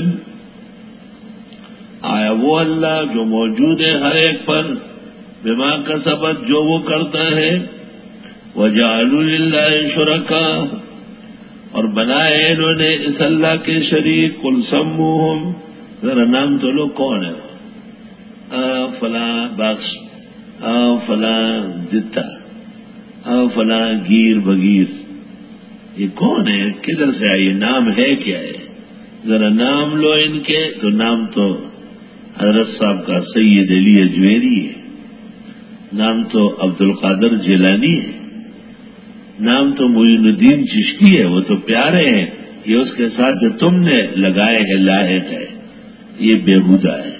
[SPEAKER 1] آیا وہ اللہ جو موجود ہے ہر ایک پر، بما کسبت، جو وہ کرتا ہے، وجعلوا للہ شرکاء، اور بنائے انہوں نے اس اللہ کے شریک، قل سموہم، ذرا نام تو لو کون ہے، آ فلاں بخش، آ فلاں دتا، آ فلاں گیر بگیر، یہ کون ہے، کدھر سے آئی، نام ہے کیا ہے، ذرا نام لو ان کے، تو نام تو حضرت صاحب کا سید علی اجمیری ہے، نام تو عبد القادر جیلانی ہے، نام تو معین الدین چشتی ہے، وہ تو پیارے ہیں، یہ اس کے ساتھ جو تم نے لگائے ہیں لاحق ہے، یہ بےہودہ ہے۔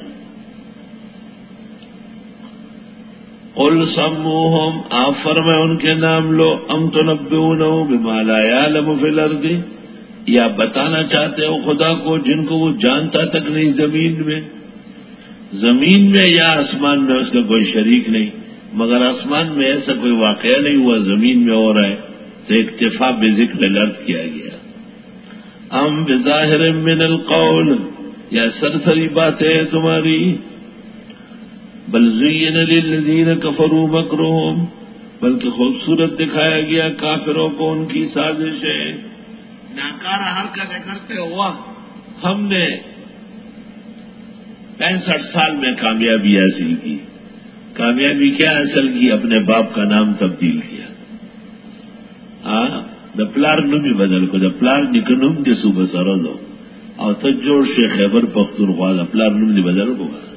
[SPEAKER 1] قل سموہم، آپ فرمائے ان کے نام لو، ام تنبئونہ بما لا یعلم فی الارض، یا بتانا چاہتے ہو خدا کو جن کو وہ جانتا تک نہیں زمین میں، زمین میں یا آسمان میں اس کا کوئی شریک نہیں، مگر آسمان میں ایسا کوئی واقعہ نہیں ہوا، زمین میں ہو رہا ہے تو اکتفا بذکر الارض کیا گیا۔ ام بظاہر من القول، یا سرسری باتیں ہیں تمہاری، بل زین للذین کفروا مکرہم، بلکہ خوبصورت دکھایا گیا کافروں کو ان کی سازشیں، ناکارہ حرکتیں کرتے ہوا ہم نے پینسٹھ سال میں کامیابی حاصل کی۔ کامیابی کیا حاصل کی؟ اپنے باپ کا نام تبدیل کیا، ہاں دا پلار نمی بدل کو، دا پلار نکنم دے صوبہ سرزو، اور تجوڑ شیخ خیبر پختونخوا دا پلار نم دی بدل کو گا،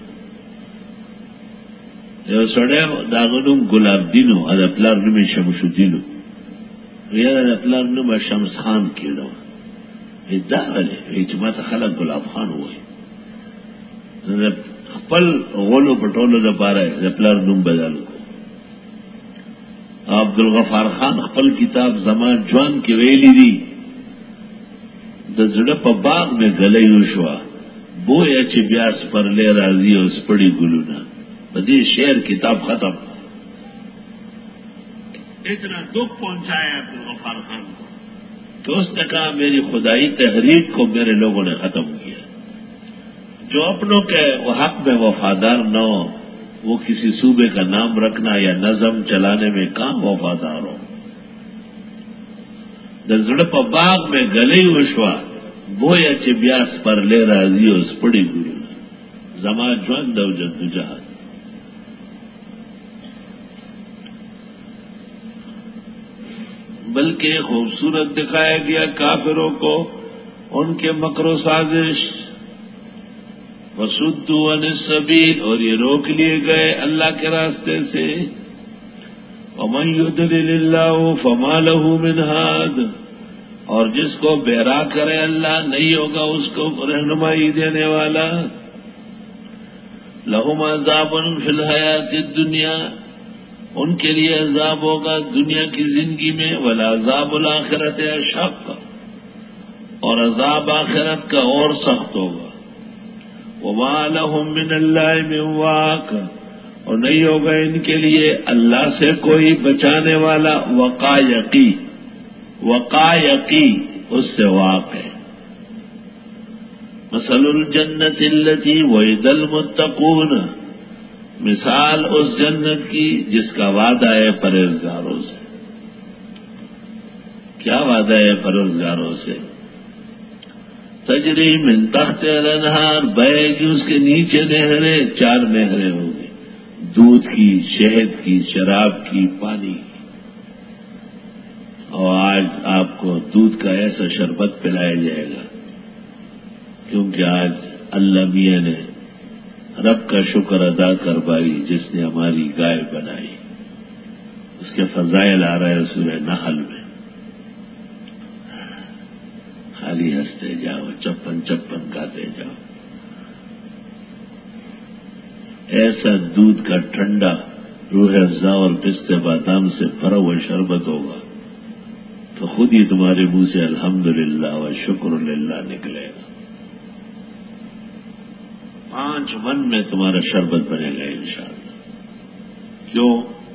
[SPEAKER 1] یو سڑے داغنم گلاب دینو، دا پلار نمی شمشو دینو، یا دا پلار نم شمس خان کیدو، دا غلے اجماعت خلق گلاب خان ہوئے، خپل غولو پٹولو دا پارا ہے دا پلار نم بدل کو۔ عبد الغفار خان خپل کتاب زمان جوان کی ویلی دی، دا زڑا پا باغ میں گلئی وشوا، بویا چی بیاس پر لے راضی او سپڑی گلونا، بدی شعر کتاب ختم۔ اتنا دکھ پہنچایا عبد الغفار خان کو کہ اس نے کہا میری خدائی تحریک کو میرے لوگوں نے ختم کیا، جو اپنوں کے حق میں وفادار نہ ہو، وہ کسی صوبے کا نام رکھنا یا نظم چلانے میں کہاں وفادار ہو۔ دزڑپ باغ میں گلئی وشوا، بویا چی بیاس پر لے راضی او سپڑی گلونا، زما جوان دو جدوجہد۔ بلکہ خوبصورت دکھایا گیا کافروں کو ان کے مکر و سازش، وصدوا عن السبیل، اور یہ روک لیے گئے اللہ کے راستے سے، ومن یضلل اللہ فما له من ہاد، اور جس کو بہرا کرے اللہ نہیں ہوگا اس کو رہنمائی دینے والا۔ لہم عذاب فی الحیات الدنیا، ان کے لیے عذاب ہوگا دنیا کی زندگی میں، والعذاب الآخرۃ اشق، اور عذاب آخرت کا اور سخت ہوگا۔ وما لهم من اللہ من واق، اور نہیں ہوگا ان کے لیے اللہ سے کوئی بچانے والا، وقایقی، وقایقی اس سے واق ہے۔ مثل الجنت التی وعد المتقون، مثال اس جنت کی جس کا وعدہ ہے پرہیزگاروں سے۔ کیا وعدہ ہے پرہیزگاروں سے؟ تجری من تحت الانہار، بہے گی اس کے نیچے نہریں، چار نہریں ہوں گی، دودھ کی، شہد کی، شراب کی، پانی کی۔ اور آج آپ کو دودھ کا ایسا شربت پلایا جائے گا، کیونکہ آج اللہ میاں نے رب کا شکر ادا کر پائی جس نے ہماری گائے بنائی۔ اس کے فضائل آ رہے سورہ نحل میں، خالی ہنستے جاؤ، چپن چپن گاتے جاؤ۔ ایسا دودھ کا ٹھنڈا روح افزا اور پستے بادام سے بھرا ہوا شربت ہوگا تو خود ہی تمہارے منہ سے الحمدللہ و شکر للہ نکلے گا. پانچ من میں تمہارا شربت بنے گا انشاءاللہ. کیوں؟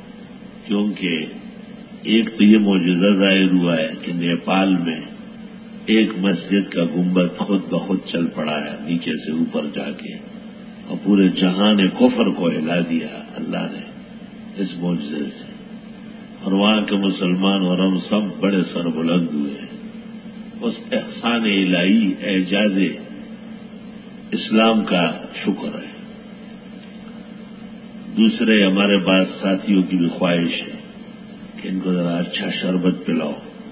[SPEAKER 1] کیونکہ ایک تو یہ معجزہ ظاہر ہوا ہے کہ نیپال میں ایک مسجد کا گنبد خود بخود چل پڑا ہے نیچے سے اوپر جا کے، اور پورے جہان کفر کو ہلا دیا اللہ نے اس معجزے سے، اور وہاں کے مسلمان اور ہم سب بڑے سربلند ہوئے. اس احسان الہی اعجاز اسلام کا شکر ہے. دوسرے ہمارے بعض ساتھیوں کی بھی خواہش ہے کہ ان کو ذرا اچھا شربت پلاؤ.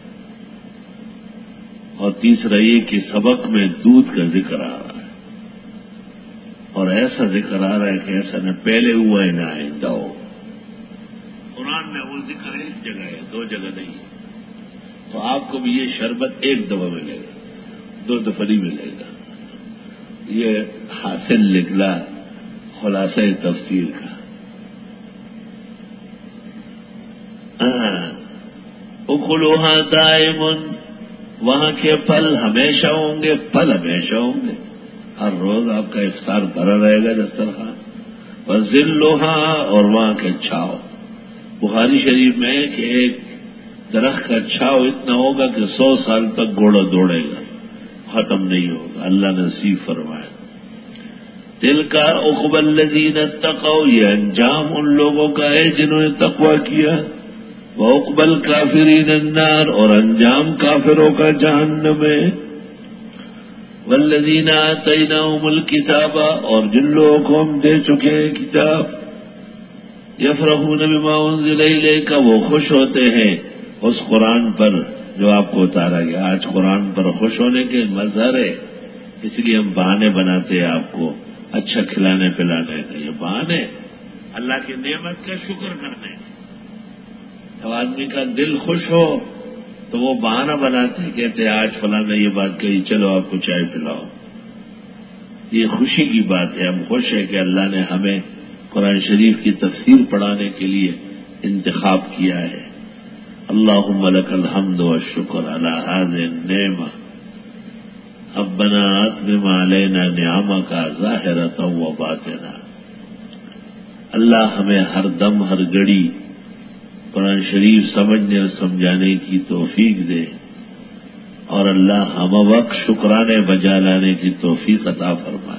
[SPEAKER 1] اور تیسرا یہ کہ سبق میں دودھ کا ذکر آ رہا ہے، اور ایسا ذکر آ رہا ہے کہ ایسا نہ پہلے ہوا ہے نہ آئندہ ہو. قرآن میں وہ ذکر ایک جگہ ہے، دو جگہ نہیں ہے. تو آپ کو بھی یہ شربت ایک دفعہ ملے گا، دو دفعہ نہیں ملے گا. یہ حاصل نکلا خلاصہ تفسیر کا. اکلوہا دائم، وہاں کے پھل ہمیشہ ہوں گے، پھل ہمیشہ ہوں گے. ہر روز آپ کا افطار بھرا رہے گا دسترخوان. وذلھا، اور وہاں کے چھاؤ. بخاری شریف میں کہ ایک درخت کا چھاؤ اتنا ہوگا کہ سو سال تک گھوڑا دوڑے گا، ختم نہیں ہوگا. اللہ نصیب فرمائے. دل کا عقبى الذین اتقوا، یہ انجام ان لوگوں کا ہے جنہوں نے تقوی کیا. وعقبى الکافرین النار، اور انجام کافروں کا جہنم ہے. والذین آتیناہم الکتاب، اور جن لوگوں کو ہم دے چکے ہیں کتاب. یفرحون بما انزل الیک، وہ خوش ہوتے ہیں اس قرآن پر جو آپ کو اتارا گیا. آج قرآن پر خوش ہونے کے مظہر ہے، اس لیے ہم بہانے بناتے ہیں آپ کو اچھا کھلانے پلانے کا. یہ بہانے اللہ کی نعمت کا شکر کرنے. جب آدمی کا دل خوش ہو تو وہ بہانہ بناتے ہیں، کہتے ہیں آج فلاں نے یہ بات کہی، چلو آپ کو چائے پلاؤ. یہ خوشی کی بات ہے. ہم خوش ہیں کہ اللہ نے ہمیں قرآن شریف کی تفسیر پڑھانے کے لیے انتخاب کیا ہے. اللہم لک الحمد والشکر علی ہذہ النعمہ ربنا اتمم علینا نعمک ظاہرۃ و باطنہ. اللہ ہمیں ہر دم ہر گھڑی قرآن شریف سمجھنے اور سمجھانے کی توفیق دے، اور اللہ ہم وقت شکرانے بجا لانے کی توفیق عطا فرمائے.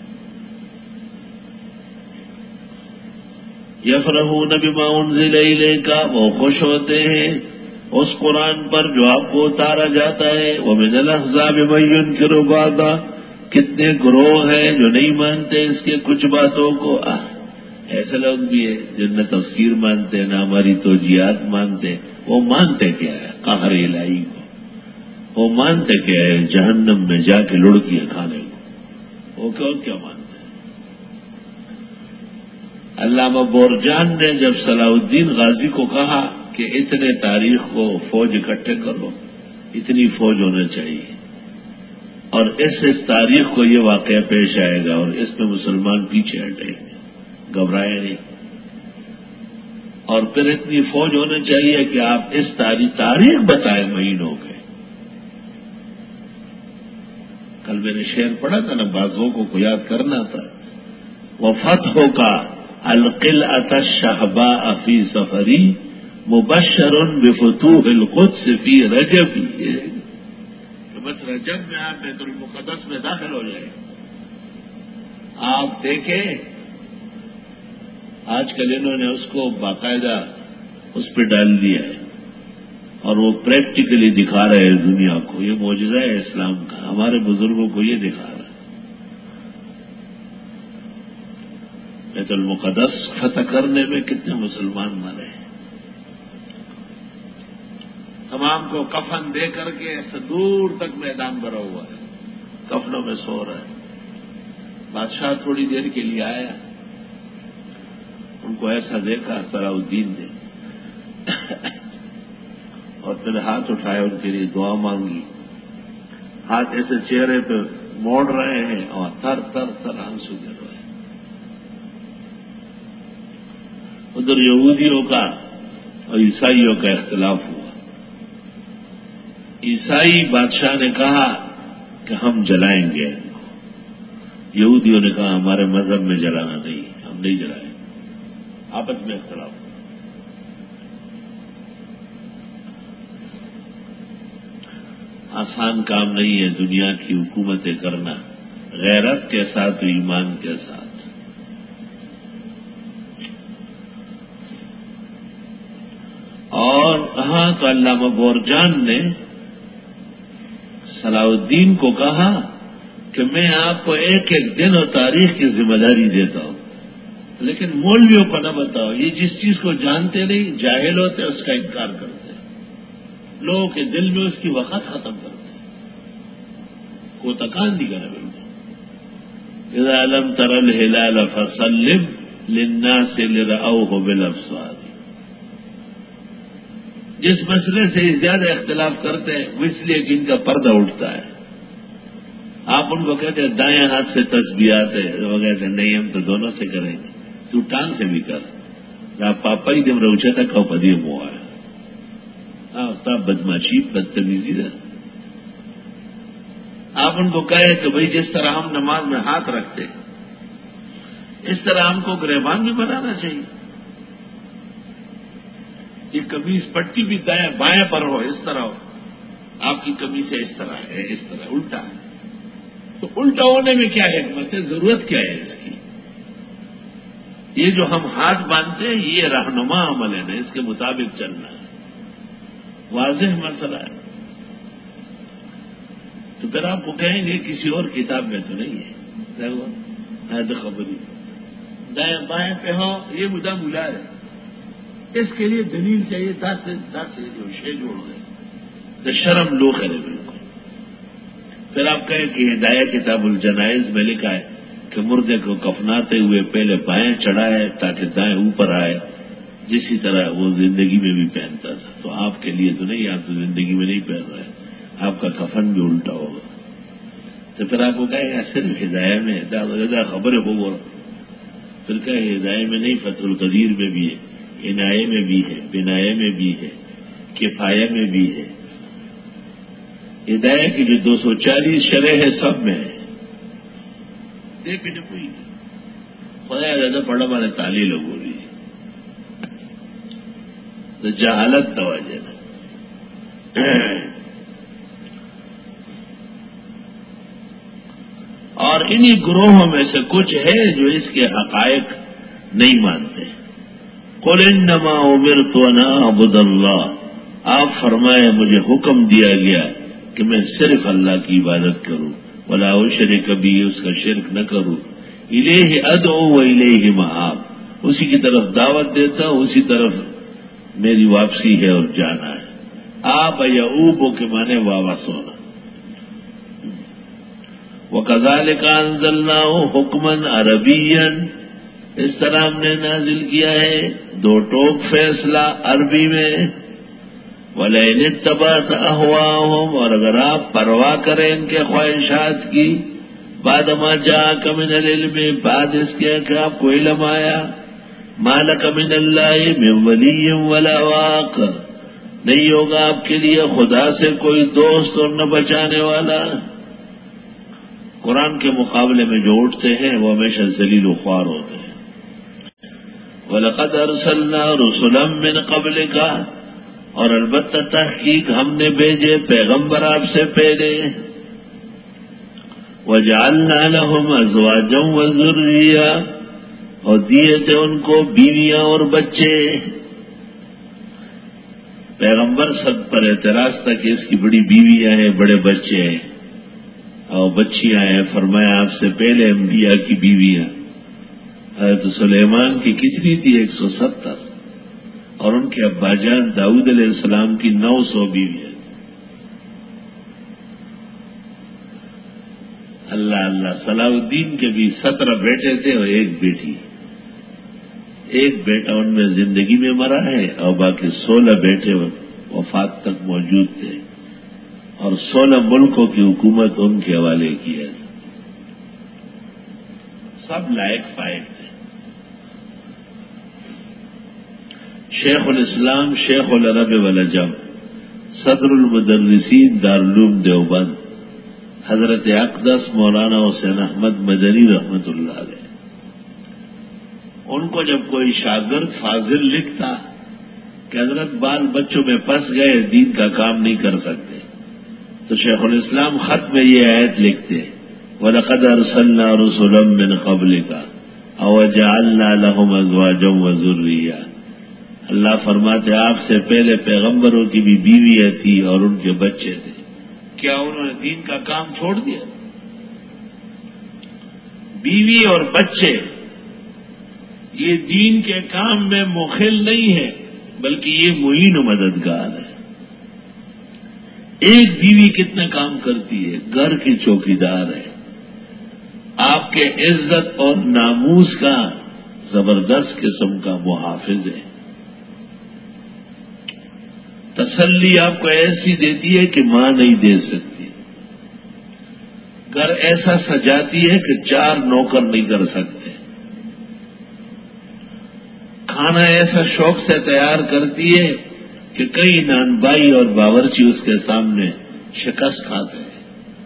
[SPEAKER 1] یفرحون بما انزل الیک، وہ خوش ہوتے ہیں اس قرآن پر جو آپ کو اتارا جاتا ہے. ومن الاحزاب من ينکر بعضا، کتنے گروہ ہیں جو نہیں مانتے اس کے کچھ باتوں کو. ایسے لوگ بھی ہیں جن نہ تفسیر مانتے نہ ہماری توجیہات مانتے. وہ مانتے کیا ہے؟ قہر الہی کو. وہ مانتے کیا ہے؟ جہنم میں جا کے لڑکیاں کھانے کو. وہ کیوں کیا مانتے؟ علامہ بورجان نے جب صلاح الدین غازی کو کہا کہ اتنے تاریخ کو فوج اکٹھے کرو، اتنی فوج ہونا چاہیے، اور اس اس تاریخ کو یہ واقعہ پیش آئے گا اور اس میں مسلمان پیچھے ہٹیں گے، گھبرائے نہیں. اور پھر اتنی فوج ہونا چاہیے کہ آپ اس تاریخ تاریخ بتائیں مہینوں کے. کل میں نے شعر پڑھا تھا نا، بازوں کو یاد کرنا تھا. وہ فتحوں کا القلعۃ الشہباء فی سفری مبشر بفتوح القدس فی رجب. کہ بس رجب میں آپ بیت المقدس میں داخل ہو جائیں. آپ دیکھیں آج کل انہوں نے اس کو باقاعدہ اس پہ ڈال دیا ہے اور وہ پریکٹیکلی دکھا رہے ہیں دنیا کو. یہ معجزہ ہے اسلام کا. ہمارے بزرگوں کو یہ دکھا رہا ہے. بیت المقدس فتح کرنے میں کتنے مسلمان مرے ہیں. تمام کو کفن دے کر کے ایسے دور تک میدان بھرا ہوا ہے، کفنوں میں سو رہا ہے. بادشاہ تھوڑی دیر کے لیے آیا، ان کو ایسا دیکھا صلاح الدین نے، اور پھر ہاتھ اٹھائے ان کے لیے دعا مانگی. ہاتھ ایسے چہرے پہ موڑ رہے ہیں اور تر تر تر آنسو گر رہے ہیں. ادھر یہودیوں کا اور عیسائیوں کا اختلاف ہوا. عیسائی بادشاہ نے کہا کہ ہم جلائیں گے ان کو. یہودیوں نے کہا ہمارے مذہب میں جلانا نہیں، ہم نہیں جلائیں. آپس میں اختلاف ہوا. آسان کام نہیں ہے دنیا کی حکومتیں کرنا، غیرت کے ساتھ ایمان کے ساتھ. اور کہاں تو علامہ بورجان نے صلاح الدین کو کہا کہ میں آپ کو ایک ایک دن اور تاریخ کی ذمہ داری دیتا ہوں، لیکن مولویوں کو نہ بتاؤ. یہ جس چیز کو جانتے نہیں، جاہل ہوتے، اس کا انکار کرتے، لوگوں کے دل میں اس کی وقت ختم کرتے. کو تکان نہیں کرے. بالکل اذا لم تر الهلال فسلم للناس لرأوه بالابصار. جس مسئلے سے زیادہ اختلاف کرتے ہیں وہ اس لیے کہ ان کا پردہ اٹھتا ہے. آپ ان کو کہتے ہیں دائیں ہاتھ سے تسبیحات ہے، وہ کہتے ہیں نہیں ہم تو دونوں سے کریں گے. تو ٹانگ سے بھی کر. آپ پاپا ہی جب روچے تک کا پدی ہوا ہے. ہاں تب بدماشی بدتمیزی ہے. آپ ان کو کہے کہ بھئی جس طرح ہم نماز میں ہاتھ رکھتے اس طرح ہم کو گریبان بھی بنانا چاہیے. یہ قمیص پٹی بھی دائیں بائیں پر ہو، اس طرح ہو. آپ کی قمیص اس طرح ہے، اس طرح الٹا ہے. تو الٹا ہونے میں کیا حکمت ہے؟ ضرورت کیا ہے اس کی؟ یہ جو ہم ہاتھ باندھتے ہیں یہ رہنما عمل ہے نا، اس کے مطابق چلنا ہے. واضح مسئلہ ہے. تو پھر آپ کو کہیں گے کسی اور کتاب میں تو نہیں ہے. ہے تو خبر ہی دائیں بائیں پہ ہو، یہ مدعا بلا ہے. اس کے لیے دلیل چاہیے. دس سے دس سے جو شے جوڑ گئے تو شرم لو کرے بالکل. پھر آپ کہیں کہ ہدایہ کتاب الجنائز میں لکھا ہے کہ مردے کو کفناتے ہوئے پہلے بائیں چڑھائے تاکہ دائیں اوپر آئے، جسی طرح وہ زندگی میں بھی پہنتا تھا. تو آپ کے لیے تو نہیں، آپ تو زندگی میں نہیں پہن رہے، آپ کا کفن بھی الٹا ہوگا. تو پھر آپ کو کہیں گے صرف ہدایہ میں ہے، خبر ہو وہ. پھر کہیں ہدایہ میں نہیں، فتح القدیر میں بھی ہے، عنایے میں بھی ہے، بنایے میں بھی ہے، کفایہ میں بھی ہے. ہدایہ کی جو دو سو چالیس شرح ہے سب میں ہے. دیکھ جو کوئی خدا زیادہ پڑھا ہمارے تالی لوگ ہو رہی ہے تو جہالت توجہ نا. اور انہی گروہوں میں سے کچھ ہے جو اس کے حقائق نہیں مانتے. قل انما امرت ان اعبد اللہ. آپ فرمائے مجھے حکم دیا گیا کہ میں صرف اللہ کی عبادت کروں، ولا اشرک بھی، اس کا شرک نہ کروں. الیہ ادعو و الیہ مآب. اسی کی طرف دعوت دیتا ہوں، اسی طرف میری واپسی ہے اور جانا ہے. آپ یعوب کے معنی واپس ہونا. وَكَذَلِكَ أَنزَلْنَاهُ حُكْمًا عَرَبِيًّا. اس طرح ہم نے نازل کیا ہے دو ٹوک فیصلہ عربی میں. وَلَئِنِ اتَّبَعْتَ أَهْوَاءَهُمْ. اور اگر آپ پرواہ کریں ان کے خواہشات کی، بعد ما جاءك من العلم، بعد اس کے کہ آپ کو علم آیا، ما لك من اللہ من ولی ولا واق. نہیں ہوگا آپ کے لیے خدا سے کوئی دوست اور نہ بچانے والا. قرآن کے مقابلے میں جو اٹھتے ہیں وہ ہمیشہ ذلیل و خوار ہوتے ہیں. وَلَقَدْ أَرْسَلْنَا رُسُلًا مِّن قَبْلِكَ. اور البتہ تحقیق ہم نے بھیجے پیغمبر آپ سے پہلے. وَجَعَلْنَا لَهُمْ أَزْوَاجًا وَذُرِّيَّةً. اور دیے تھے ان کو بیویاں اور بچے. پیغمبر سب پر اعتراض تھا کہ اس کی بڑی بیویاں ہیں، بڑے بچے ہیں اور بچیاں ہیں. فرمایا آپ سے پہلے انبیاء کی بیویاں حضرت سلیمان کی کتنی تھی؟ ایک سو ستر. اور ان کے ابا جان داؤد علیہ السلام کی نو سو بیویاں. اللہ اللہ. صلاح الدین کے بھی سترہ بیٹے تھے اور ایک بیٹی. ایک بیٹا ان میں زندگی میں مرا ہے اور باقی سولہ بیٹے وفات تک موجود تھے اور سولہ ملکوں کی حکومت ان کے حوالے کی ہے. سب لائق فائق تھے. شیخ الاسلام شیخ العرب والعجم صدر المدرسین دارالعلوم دیوبند حضرت اقدس مولانا حسین احمد مدنی رحمت اللہ علیہ، ان کو جب کوئی شاگرد فاضل لکھتا کہ حضرت بال بچوں میں پھنس گئے، دین کا کام نہیں کر سکتے، تو شیخ الاسلام خط میں یہ آیت لکھتے وَلَقَدْ أَرْسَلْنَا رُسُلًا مِّن قَبْلِكَ أَوَجَعَلْنَا لَهُمْ أَزْوَاجًا وَذُرِّيَّةً، اللہ فرماتے آپ سے پہلے پیغمبروں کی بھی بیویاں تھی اور ان کے بچے تھے، کیا انہوں نے دین کا کام چھوڑ دیا؟ بیوی اور بچے یہ دین کے کام میں مخل نہیں ہے، بلکہ یہ معین و مددگار ہے۔ ایک بیوی کتنا کام کرتی ہے، گھر کی چوکیدار ہے، آپ کے عزت اور ناموس کا زبردست قسم کا محافظ ہے، تسلی آپ کو ایسی دیتی ہے کہ ماں نہیں دے سکتی، گھر ایسا سجاتی ہے کہ چار نوکر نہیں کر سکتے، کھانا ایسا شوق سے تیار کرتی ہے کہ کئی نانبائی اور باورچی اس کے سامنے شکست کھاتے ہیں،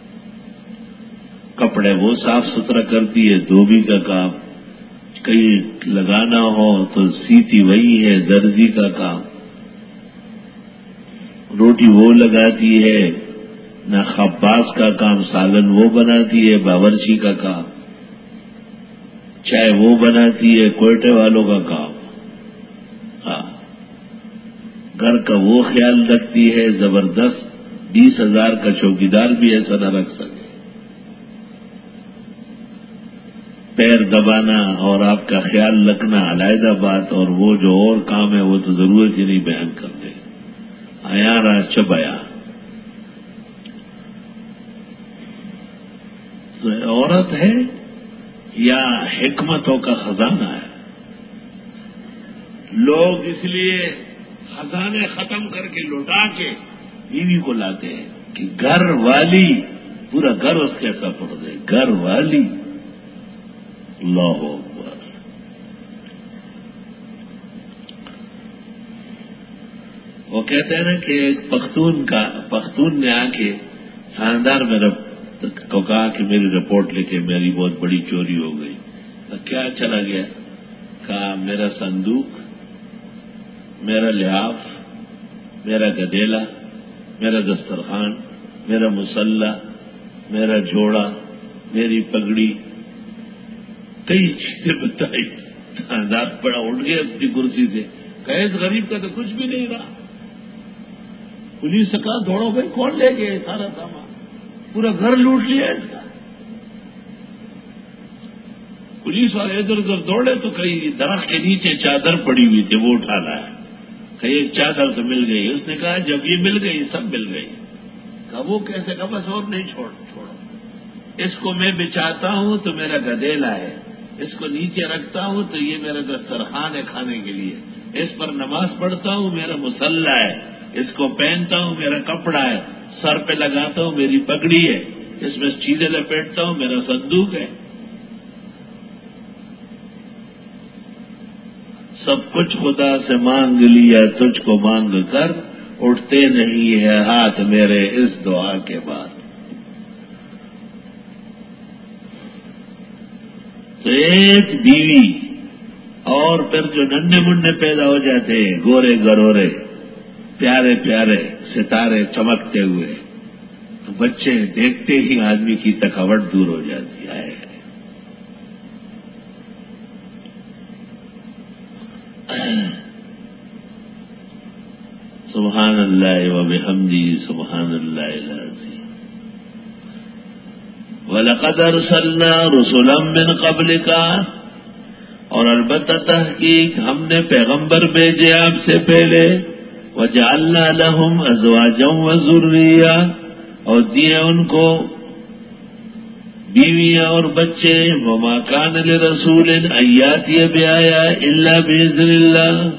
[SPEAKER 1] کپڑے وہ صاف ستھرا کرتی ہے، دھوبی کا کام، کہیں لگانا ہو تو سیتی وہی ہے، درزی کا کام، روٹی وہ لگاتی ہے، نہ خباز کا کام، سالن وہ بناتی ہے، باورچی کا کام، چائے وہ بناتی ہے، کوئٹے والوں کا کام، ہاں گھر کا وہ خیال رکھتی ہے، زبردست، بیس ہزار کا چوکیدار بھی ایسا نہ رکھ سکے، پیر دبانا اور آپ کا خیال رکھنا علیحدہ بات، اور وہ جو اور کام ہے وہ تو ضرورت ہی نہیں بیان کرتے، آیا را چبایا۔ تو عورت ہے یا حکمتوں کا خزانہ ہے؟ لوگ اس لیے خزانے ختم کر کے لوٹا کے بیوی کو لاتے ہیں کہ گھر والی، پورا گھر اس کے سپرد ہے، گھر والی، اللہ اکبر۔ وہ کہتے ہیں نا کہ ایک پختون کا پختون نے آ کے خاندار میں کو کہا کہ میری رپورٹ لکھے، میری بہت بڑی چوری ہو گئی، تو کیا چلا گیا؟ کہا میرا صندوق، میرا لحاف، میرا گدیلا، میرا دسترخوان، میرا مسلح، میرا جوڑا، میری پگڑی، کئی چیزیں بتائی، خاندار بڑا اٹھ گیا اپنی کرسی سے، کہ اس غریب کا تو کچھ بھی نہیں رہا۔ پولیس سے کہا دوڑو بھائی، کون لے گئے سارا سامان، پورا گھر لوٹ لیا اس کا۔ پولیس والے ادھر ادھر دوڑے تو کئی درخت کے نیچے چادر پڑی ہوئی تھی، وہ اٹھا لایا، کہیں ایک چادر تو مل گئی۔ اس نے کہا جب یہ مل گئی سب مل گئی۔ کہا وہ کیسے؟ کہا بس اور نہیں چھوڑ چھوڑو، اس کو میں بچاتا ہوں تو میرا گدیلا ہے، اس کو نیچے رکھتا ہوں تو یہ میرا دسترخوان ہے کھانے کے لیے، اس پر نماز پڑھتا ہوں میرا مسلح ہے، اس کو پہنتا ہوں میرا کپڑا ہے، سر پہ لگاتا ہوں میری پگڑی ہے، اس میں چیزیں لپیٹتا ہوں میرا صندوق ہے۔ سب کچھ خدا سے مانگ لیا، تجھ کو مانگ کر اٹھتے نہیں ہے ہاتھ میرے اس دعا کے بعد۔ تو ایک بیوی اور پھر جو ننھے منڈے پیدا ہو جاتے ہیں، گورے گرورے، پیارے پیارے ستارے چمکتے ہوئے، تو بچے دیکھتے ہی آدمی کی تھکاوٹ دور ہو جاتی ہے۔ سبحان اللہ و بحمدہ، سبحان اللہ العظیم۔ وَلَقَدْ أَرْسَلْنَا رُسُلًا مِّن قَبْلِكَ، اور البتہ تحقیق ہم نے پیغمبر بھیجے آپ سے پہلے، وَجَعَلْنَا لَهُمْ أَزْوَاجًا وَذُرِّيَّةً، اور دیے ان کو بیویاں اور بچے، وَمَا كَانَ لِرَسُولٍ أَن يَأْتِيَ بِآيَةٍ إِلَّا بِإِذْنِ اللَّهِ،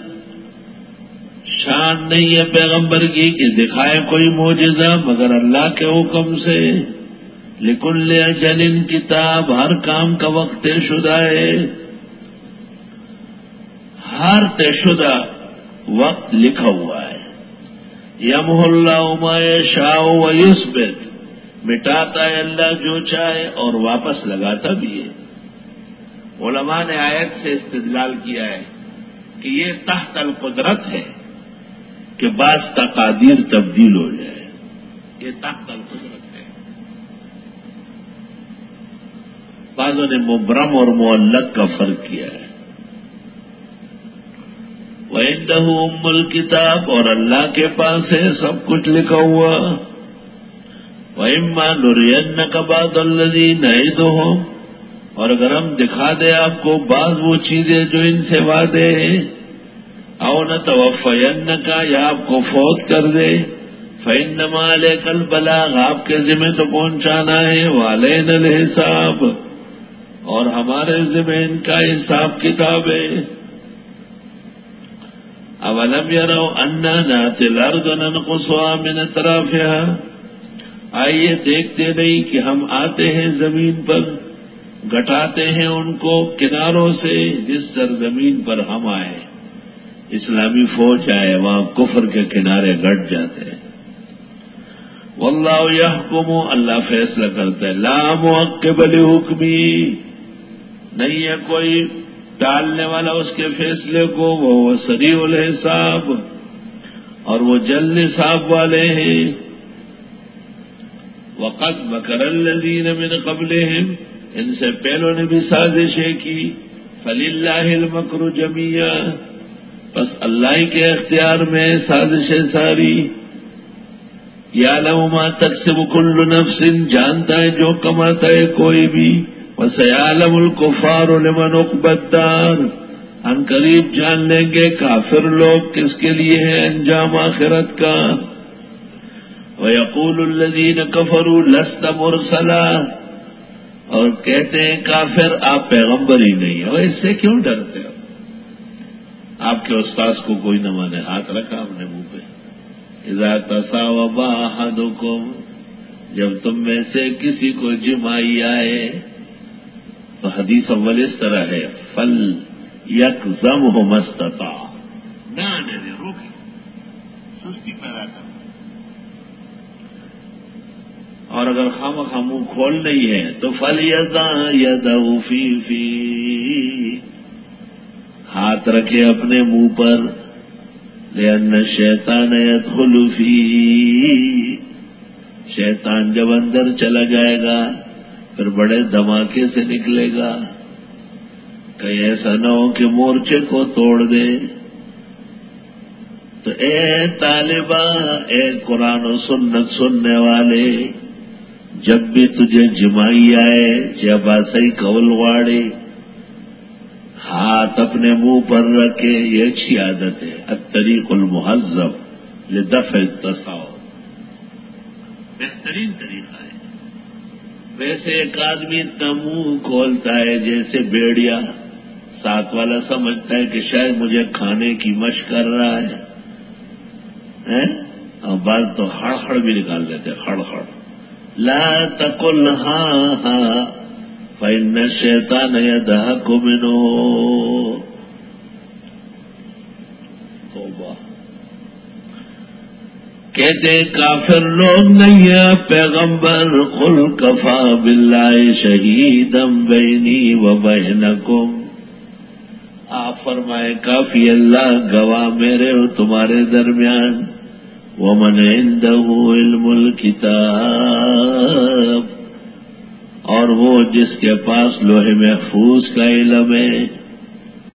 [SPEAKER 1] شان نہیں ہے پیغمبر کی کہ دکھائے کوئی معجزہ مگر اللہ کے حکم سے۔ لِكُلِّ أَجَلٍ کتاب، ہر کام کا وقت طے شدہ ہے، ہر طے شدہ وقت لکھا ہوا ہے. یمحو اللہ ما یشاء ویثبت، مٹاتا ہے اللہ جو چاہے اور واپس لگاتا بھی ہے. علماء نے آیت سے استدلال کیا ہے کہ یہ تحت القدرت ہے کہ بعض تقادیر تبدیل ہو جائے. یہ تحت القدرت ہے. بعضوں نے مبرم اور معلق کا فرق کیا ہے. وَعِندَهُ أُمُّ الْكِتَابِ، اور اللہ کے پاس ہے سب کچھ لکھا ہوا. وَإِمَّا نُرِيَنَّكَ بَعْضَ الَّذِي نَعِدُهُمْ، اور اگر ہم دکھا دیں آپ کو بعض وہ چیزیں جو ان سے وعدے ہیں، او نَتَوَفَّيَنَّكَ، یا آپ کو فوت کر دے، فَإِنَّمَا عَلَيْكَ الْبَلَاغُ، آپ کے ذمہ تو پہنچانا ہے، وَعَلَيْنَا الْحِسَابُ، اور ہمارے ذمہ ان کا حساب کتاب ہے. اولم يروا انا ناتي الارض ننقصها من اطرافها، آئیے دیکھتے نہیں کہ ہم آتے ہیں زمین پر، گٹاتے ہیں ان کو کناروں سے جس سرزمین پر ہم آئے. اسلامی فوج آئے وہاں کفر کے کنارے گٹ جاتے ہیں. واللہ یحکم، اللہ فیصلہ کرتا ہے. لا معقب لحکمی، نہیں ہے کوئی ٹالنے والا اس کے فیصلے کو. وہ سریع الحساب، اور وہ جلد حساب والے ہیں. وقد مکر الذین من قبلہم، ان سے پہلوں نے بھی سازشیں کی. فللہ المکر جمیعا، بس اللہ ہی کے اختیار میں سازشیں ساری. یعلم ما تکسب کل نفس، جانتا ہے جو کماتا ہے کوئی بھی. وَسَيَعْلَمُ الْكُفَّارُ لِمَنْ عُقْبَى الدَّارِ، ان قریب جان لیں گے کافر لوگ کس کے لیے ہے انجام آخرت کا. وَيَقُولُ الَّذِينَ كَفَرُوا لَسْتَ مُرْسَلًا، اور کہتے ہیں کافر آپ پیغمبر ہی نہیں ہو. اس سے کیوں ڈرتے ہو؟ آپ کے استاذ کو کوئی نہ مانے، ہاتھ رکھا اپنے منہ پہ. اذا تصاوب احدکم، جب تم میں سے کسی کو جمائی آئے، تو حدیث اول اس طرح ہے، فل یکزمہ مستطاع، نہ آنے دے، روکے، سستی پیدا کر. اور اگر خام خامو کھول نہیں ہے تو فل یضع یدہ فی فی، ہاتھ رکھے اپنے منہ پر. لأن الشیطان یدخل فی، شیطان جب اندر چلا جائے گا پھر بڑے دھماکے سے نکلے گا. کہیں ایسا نہ ہو کہ مورچے کو توڑ دے. تو اے طالبہ، اے قرآن و سنت سننے والے، جب بھی تجھے جمائی آئے جب ایسا ہی قول واڑے، ہاتھ اپنے منہ پر رکھے. یہ اچھی عادت ہے. الطریق المہذب لدفع التصاؤ، بہترین طریقہ ہے. ویسے ایک آدمی اتنا منہ کھولتا ہے جیسے بیڑیا، ساتھ والا سمجھتا ہے کہ شاید مجھے کھانے کی مشق کر رہا ہے، اور بعض تو ہڑ ہڑ بھی نکال دیتے، ہڑ ہڑ. لا تقل ہاں ہاں فإن الشیطان یضحک منہ. توبہ. کہتے کافر لوگ نہیں ہے پیغمبر. قل کفا باللہ شہیدا بینی و بینکم، آپ فرمائے کافی اللہ گواہ میرے اور تمہارے درمیان. ومن عنده علم الکتاب، اور وہ جس کے پاس لوح محفوظ کا علم ہے.